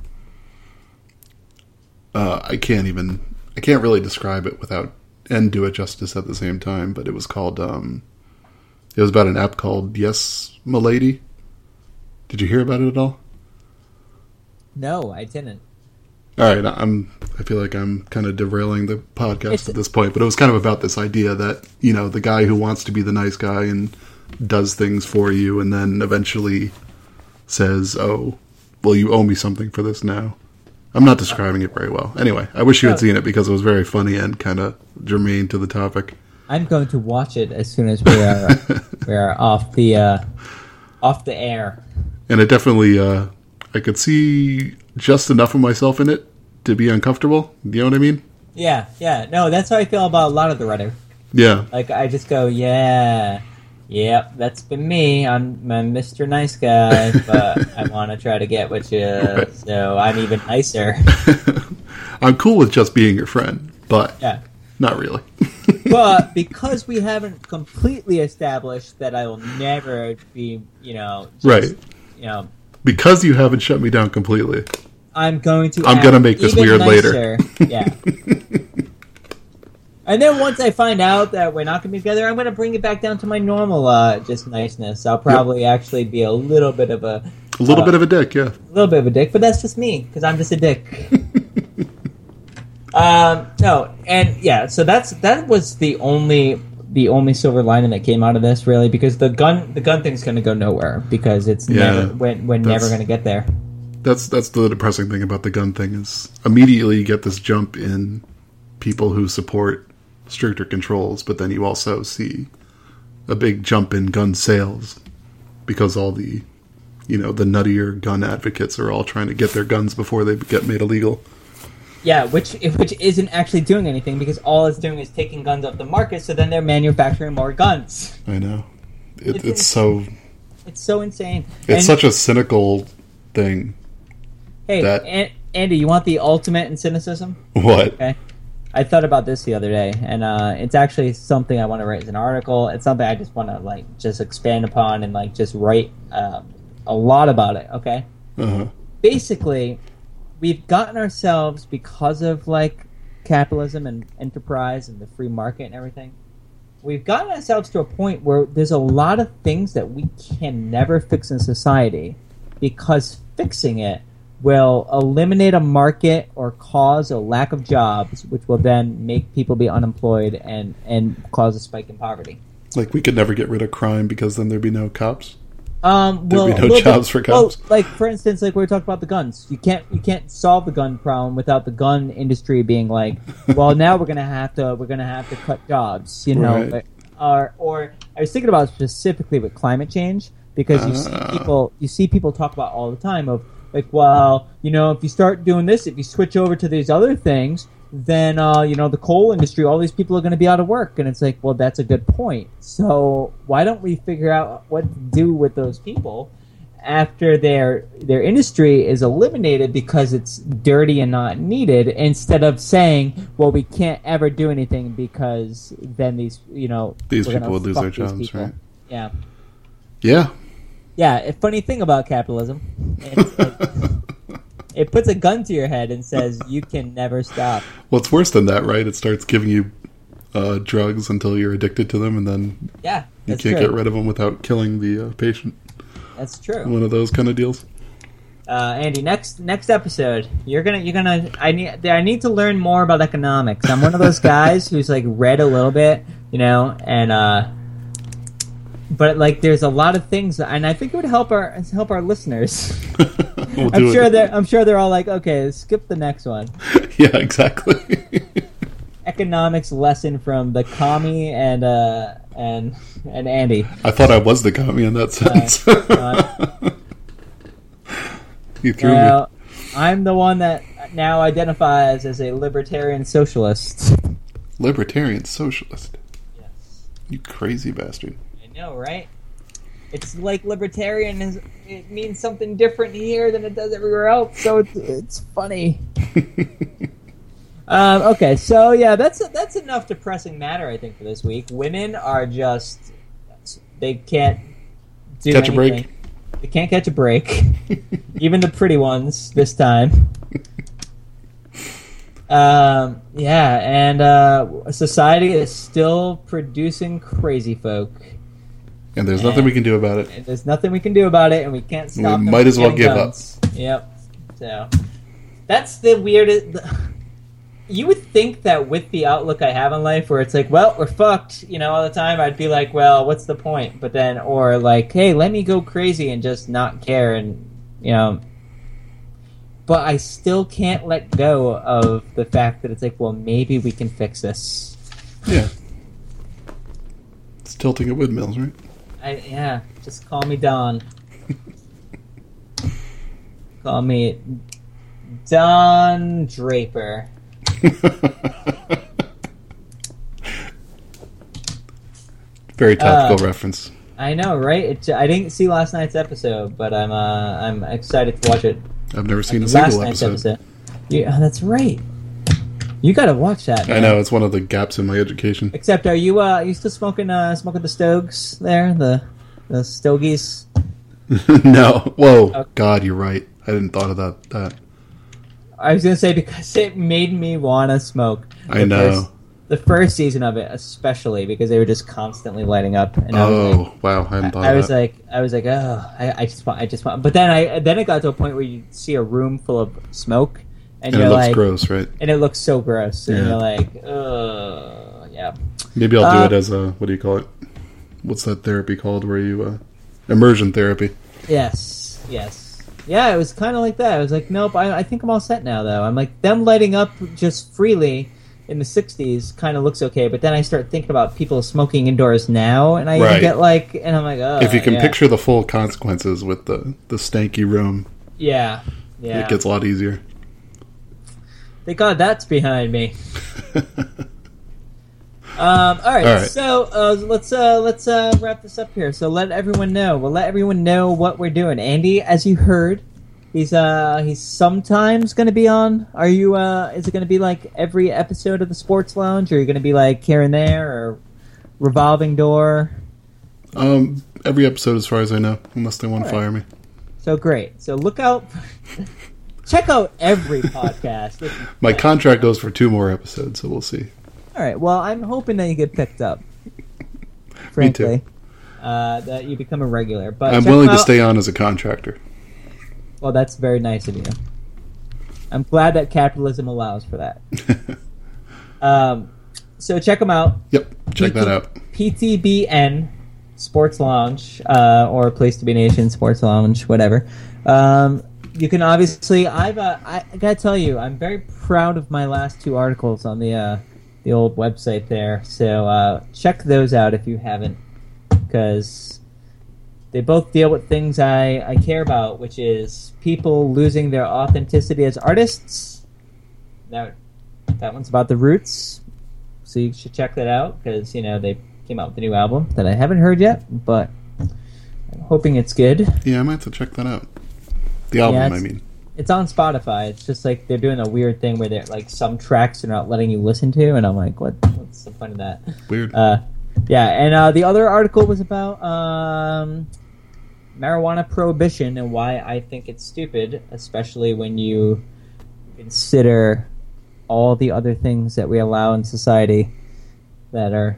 I can't really describe it without and do it justice at the same time. But it was called it was about an app called Yes Milady. Did you hear about it at all? No, I didn't. All right, I feel like I'm kind of derailing the podcast at this point, but it was kind of about this idea that, the guy who wants to be the nice guy and does things for you and then eventually says, oh, well, you owe me something for this now. I'm not describing it very well. Anyway, I wish you had seen it because it was very funny and kind of germane to the topic. I'm going to watch it as soon as we are off the air. And it definitely, I could see just enough of myself in it to be uncomfortable. You know what I mean? Yeah. No, that's how I feel about a lot of the Reddit. Yeah. Like, I just go, yep, that's been me. I'm Mr. Nice Guy, but I want to try to get with you, right. So I'm even nicer. I'm cool with just being your friend, but not really. But because we haven't completely established that I will never be, right. Because you haven't shut me down completely, I'm going to make this weird nicer. Later. Yeah. And then once I find out that we're not going to be together, I'm going to bring it back down to my normal just niceness. I'll probably actually be a little bit of a... A little bit of a dick, yeah. A little bit of a dick, but that's just me, because I'm just a dick. No, and yeah, so that was the only silver lining that came out of this, really, because the gun thing's going to go nowhere, because it's we're never going to get there. That's the depressing thing about the gun thing is immediately you get this jump in people who support stricter controls, but then you also see a big jump in gun sales because all the the nuttier gun advocates are all trying to get their guns before they get made illegal. Yeah, which isn't actually doing anything, because all it's doing is taking guns off the market, so then they're manufacturing more guns. I know. It's so insane. It's such a cynical thing. Hey, Andy, you want the ultimate in cynicism? What? Okay. I thought about this the other day, and it's actually something I want to write as an article. It's something I just want to just expand upon and just write a lot about it. Okay. Uh-huh. Basically, we've gotten ourselves, because of capitalism and enterprise and the free market and everything, we've gotten ourselves to a point where there's a lot of things that we can never fix in society, because fixing it will eliminate a market or cause a lack of jobs, which will then make people be unemployed and cause a spike in poverty. We could never get rid of crime because then there'd be no cops? There'd be no jobs for cops? Well, for instance, we were talking about the guns. You can't solve the gun problem without the gun industry being well, now we're gonna have to cut jobs, Right. Or I was thinking about specifically with climate change, because you see people talk about all the time of, like, well, if you start doing this, if you switch over to these other things, then, the coal industry, all these people are going to be out of work. And it's like, well, that's a good point. So why don't we figure out what to do with those people after their industry is eliminated because it's dirty and not needed, instead of saying, well, we can't ever do anything because then these people would lose their jobs, right? Yeah. Yeah. Yeah, a funny thing about capitalism, it puts a gun to your head and says you can never stop. Well, it's worse than that, right? It starts giving you drugs until you're addicted to them, and then you can't get rid of them without killing the patient. That's true. One of those kind of deals. Andy, next episode, I need to learn more about economics. I'm one of those guys who's like read a little bit, and but like there's a lot of things, and I think it would help our listeners. I'm sure they're all like, okay, skip the next one. Yeah, exactly. Economics lesson from the commie and Andy. I thought I was the commie in that sense. You threw me. I'm the one that now identifies as a libertarian socialist. Libertarian socialist? Yes. You crazy bastard. I know, right? It's like libertarian it means something different here than it does everywhere else, so it's funny. Okay, so yeah, that's enough depressing matter, I think, for this week. Women are just, they can't do catch anything. A break. They can't catch a break. Even the pretty ones this time. Society is still producing crazy folk. And there's nothing we can do about it. And there's nothing we can do about it, and we can't stop them. We might as well give guns. Up. Yep. So, that's the weirdest... You would think that with the outlook I have in life, where it's like, well, we're fucked, all the time, I'd be like, well, what's the point? But then, or like, hey, let me go crazy and just not care, and, But I still can't let go of the fact that it's like, well, maybe we can fix this. Yeah. It's tilting at windmills, right? Just call me Don. Call me Don Draper. Very topical reference. I know, right? I didn't see last night's episode, but I'm excited to watch it. I've never seen a single episode. Yeah, that's right. You got to watch that, man. I know, it's one of the gaps in my education. Except, are you still smoking the Stogies there, the Stogies? No. Whoa, okay. God, you're right. I didn't thought of that. I was gonna say, because it made me want to smoke. I know. The first season of it, especially, because they were just constantly lighting up. And wow! I hadn't thought of that. I was like, oh, I just want. But then it got to a point where you see a room full of smoke, and you're it looks like, gross, right? And it looks so gross, and you're like, oh, yeah. Maybe I'll do it as a, what do you call it? What's that therapy called? Where you immersion therapy? Yes. Yeah, it was kind of like that. I was like, nope, I think I'm all set now, though. I'm like, them lighting up just freely in the 60s kind of looks okay, but then I start thinking about people smoking indoors now, and I get like, and I'm like, oh. If you can picture the full consequences with the stanky room. Yeah. It gets a lot easier. Thank God that's behind me. All right. So let's wrap this up here. So let everyone know. We'll let everyone know what we're doing. Andy, as you heard, he's sometimes going to be on. Are you? Is it going to be like every episode of the Sports Lounge, or are you going to be like here and there, or revolving door? Every episode, as far as I know, unless they want to fire me. So great. So look out. Check out every podcast. My contract goes for 2 more episodes, so we'll see. All right. Well, I'm hoping that you get picked up. Frankly, me too. That you become a regular. But I'm willing to stay on as a contractor. Well, that's very nice of you. I'm glad that capitalism allows for that. So check them out. Yep, check that out. PTBN Sports Lounge or Place to Be Nation Sports Lounge, whatever. You can obviously. I gotta tell you, I'm very proud of my last 2 articles on the old website there. So check those out if you haven't, because they both deal with things I care about, which is people losing their authenticity as artists. That one's about the Roots, so you should check that out because they came out with a new album that I haven't heard yet, but I'm hoping it's good. Yeah, I might have to check that out. The album, I mean. It's on Spotify. It's just like they're doing a weird thing where they're like some tracks they're not letting you listen to, and I'm like, what's the point of that? Weird. Yeah, and the other article was about marijuana prohibition and why I think it's stupid, especially when you consider all the other things that we allow in society that are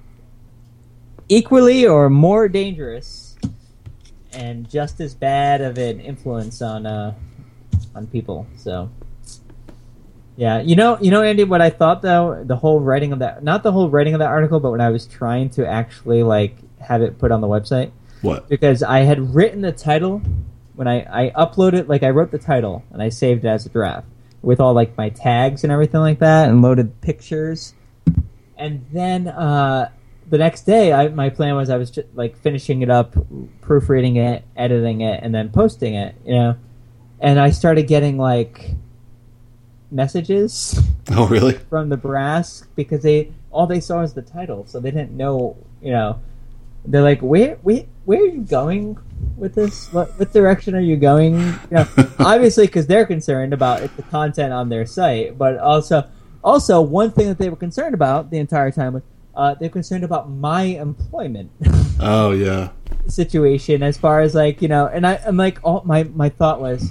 equally or more dangerous and just as bad of an influence on people. So yeah, Andy, what I thought though, not the whole writing of that article, but when I was trying to actually like have it put on the website. What? Because I had written the title when I uploaded, like I wrote the title and I saved it as a draft with all like my tags and everything like that and loaded pictures. And then the next day, my plan was I was just like finishing it up, proofreading it, editing it, and then posting it, And I started getting like messages. Oh, really? From the brass because all they saw was the title, so they didn't know. They're like, where are you going with this? What direction are you going? Obviously, because they're concerned about the content on their site, but also one thing that they were concerned about the entire time was they're concerned about my employment. Oh yeah. Situation as far as like and I'm like, my thought was,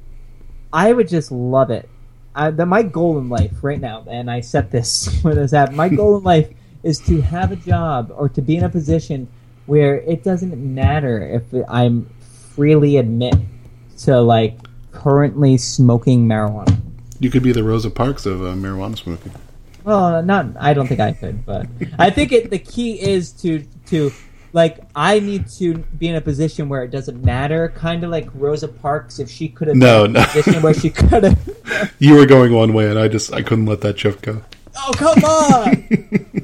I would just love it. My goal in life right now, and I set this when this happened. My goal in life is to have a job or to be in a position where it doesn't matter if I'm freely admit to like currently smoking marijuana. You could be the Rosa Parks of marijuana smoking. Well, I don't think I could, but I think the key is to like I need to be in a position where it doesn't matter, kind of like Rosa Parks if she could have been in a position where she could have. You were going one way, and I couldn't let that shift go. Oh, come on!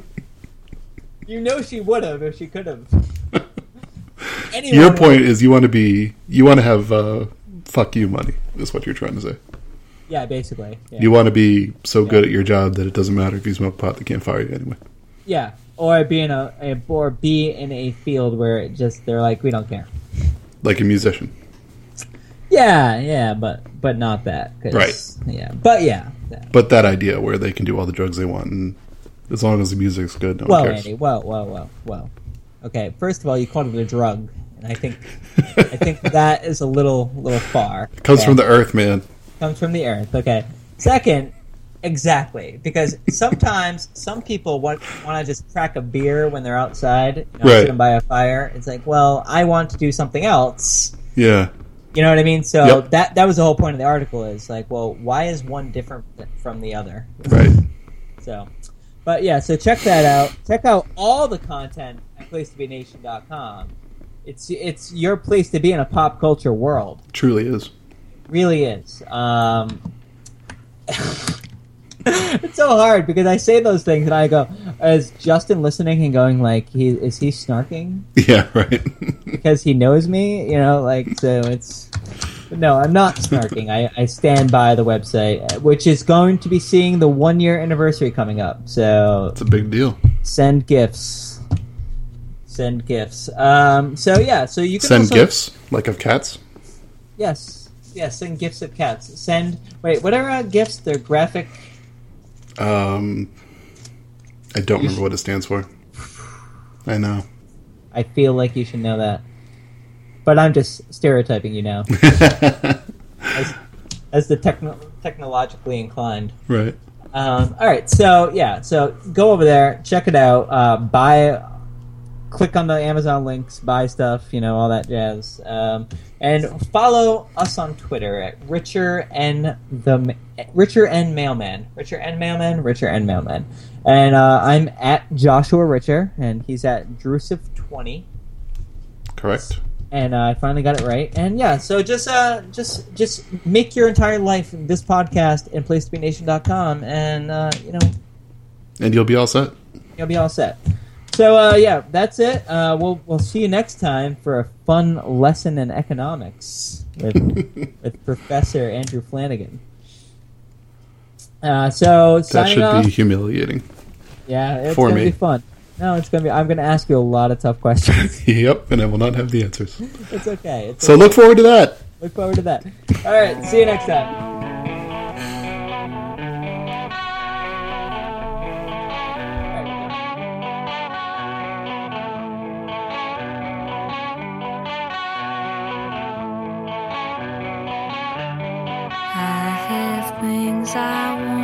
She would have if she could have. Your point is you want to have fuck you money, is what you're trying to say. Yeah, basically. Yeah. You want to be so good at your job that it doesn't matter if you smoke pot, they can't fire you anyway. Yeah, or be in a field where they're like, we don't care. Like a musician. Yeah, but not that. Right. Yeah, but yeah. But that idea where they can do all the drugs they want, and as long as the music's good, no one cares. Andy, well. Okay, first of all, you called it a drug, and I think that is a little far. It comes from the earth, man. Comes from the earth. Okay. Second, exactly, because sometimes some people want to just crack a beer when they're outside, sitting by a fire. It's like, well, I want to do something else. Yeah. You know what I mean? So yep. that was the whole point of the article. Is like, well, why is one different from the other? Right. So, but yeah, so check that out. Check out all the content at PlaceToBeNation.com. It's your place to be in a pop culture world. Truly is. Really is. It's so hard because I say those things and I go, is Justin listening and going like, is he snarking? Yeah, right. Because he knows me, so it's... No, I'm not snarking. I stand by the website, which is going to be seeing the 1-year anniversary coming up. So it's a big deal. Send gifts. So yeah, so you can send gifts like of cats. Yes, send gifts of cats. What are gifts? They're graphic. I don't remember what it stands for. I know. I feel like you should know that. But I'm just stereotyping you now. as the technologically inclined. Right. All right, so go over there, check it out, click on the Amazon links, buy stuff, all that jazz. And follow us on Twitter at Richer N Mailman. And I'm at Joshua Richer, and he's at Drusif20. Correct. And I finally got it right. And yeah, so just make your entire life this podcast and PlaceToBeNation.com, and and you'll be all set. You'll be all set. So yeah, that's it. We'll see you next time for a fun lesson in economics with Professor Andrew Flanagan. So that signing should off. be humiliating. Yeah, it's for gonna me. be fun. No, it's gonna be. I'm gonna ask you a lot of tough questions. Yep, and I will not have the answers. It's okay. So look forward to that. Look forward to that. All right, see you next time. I have wings I want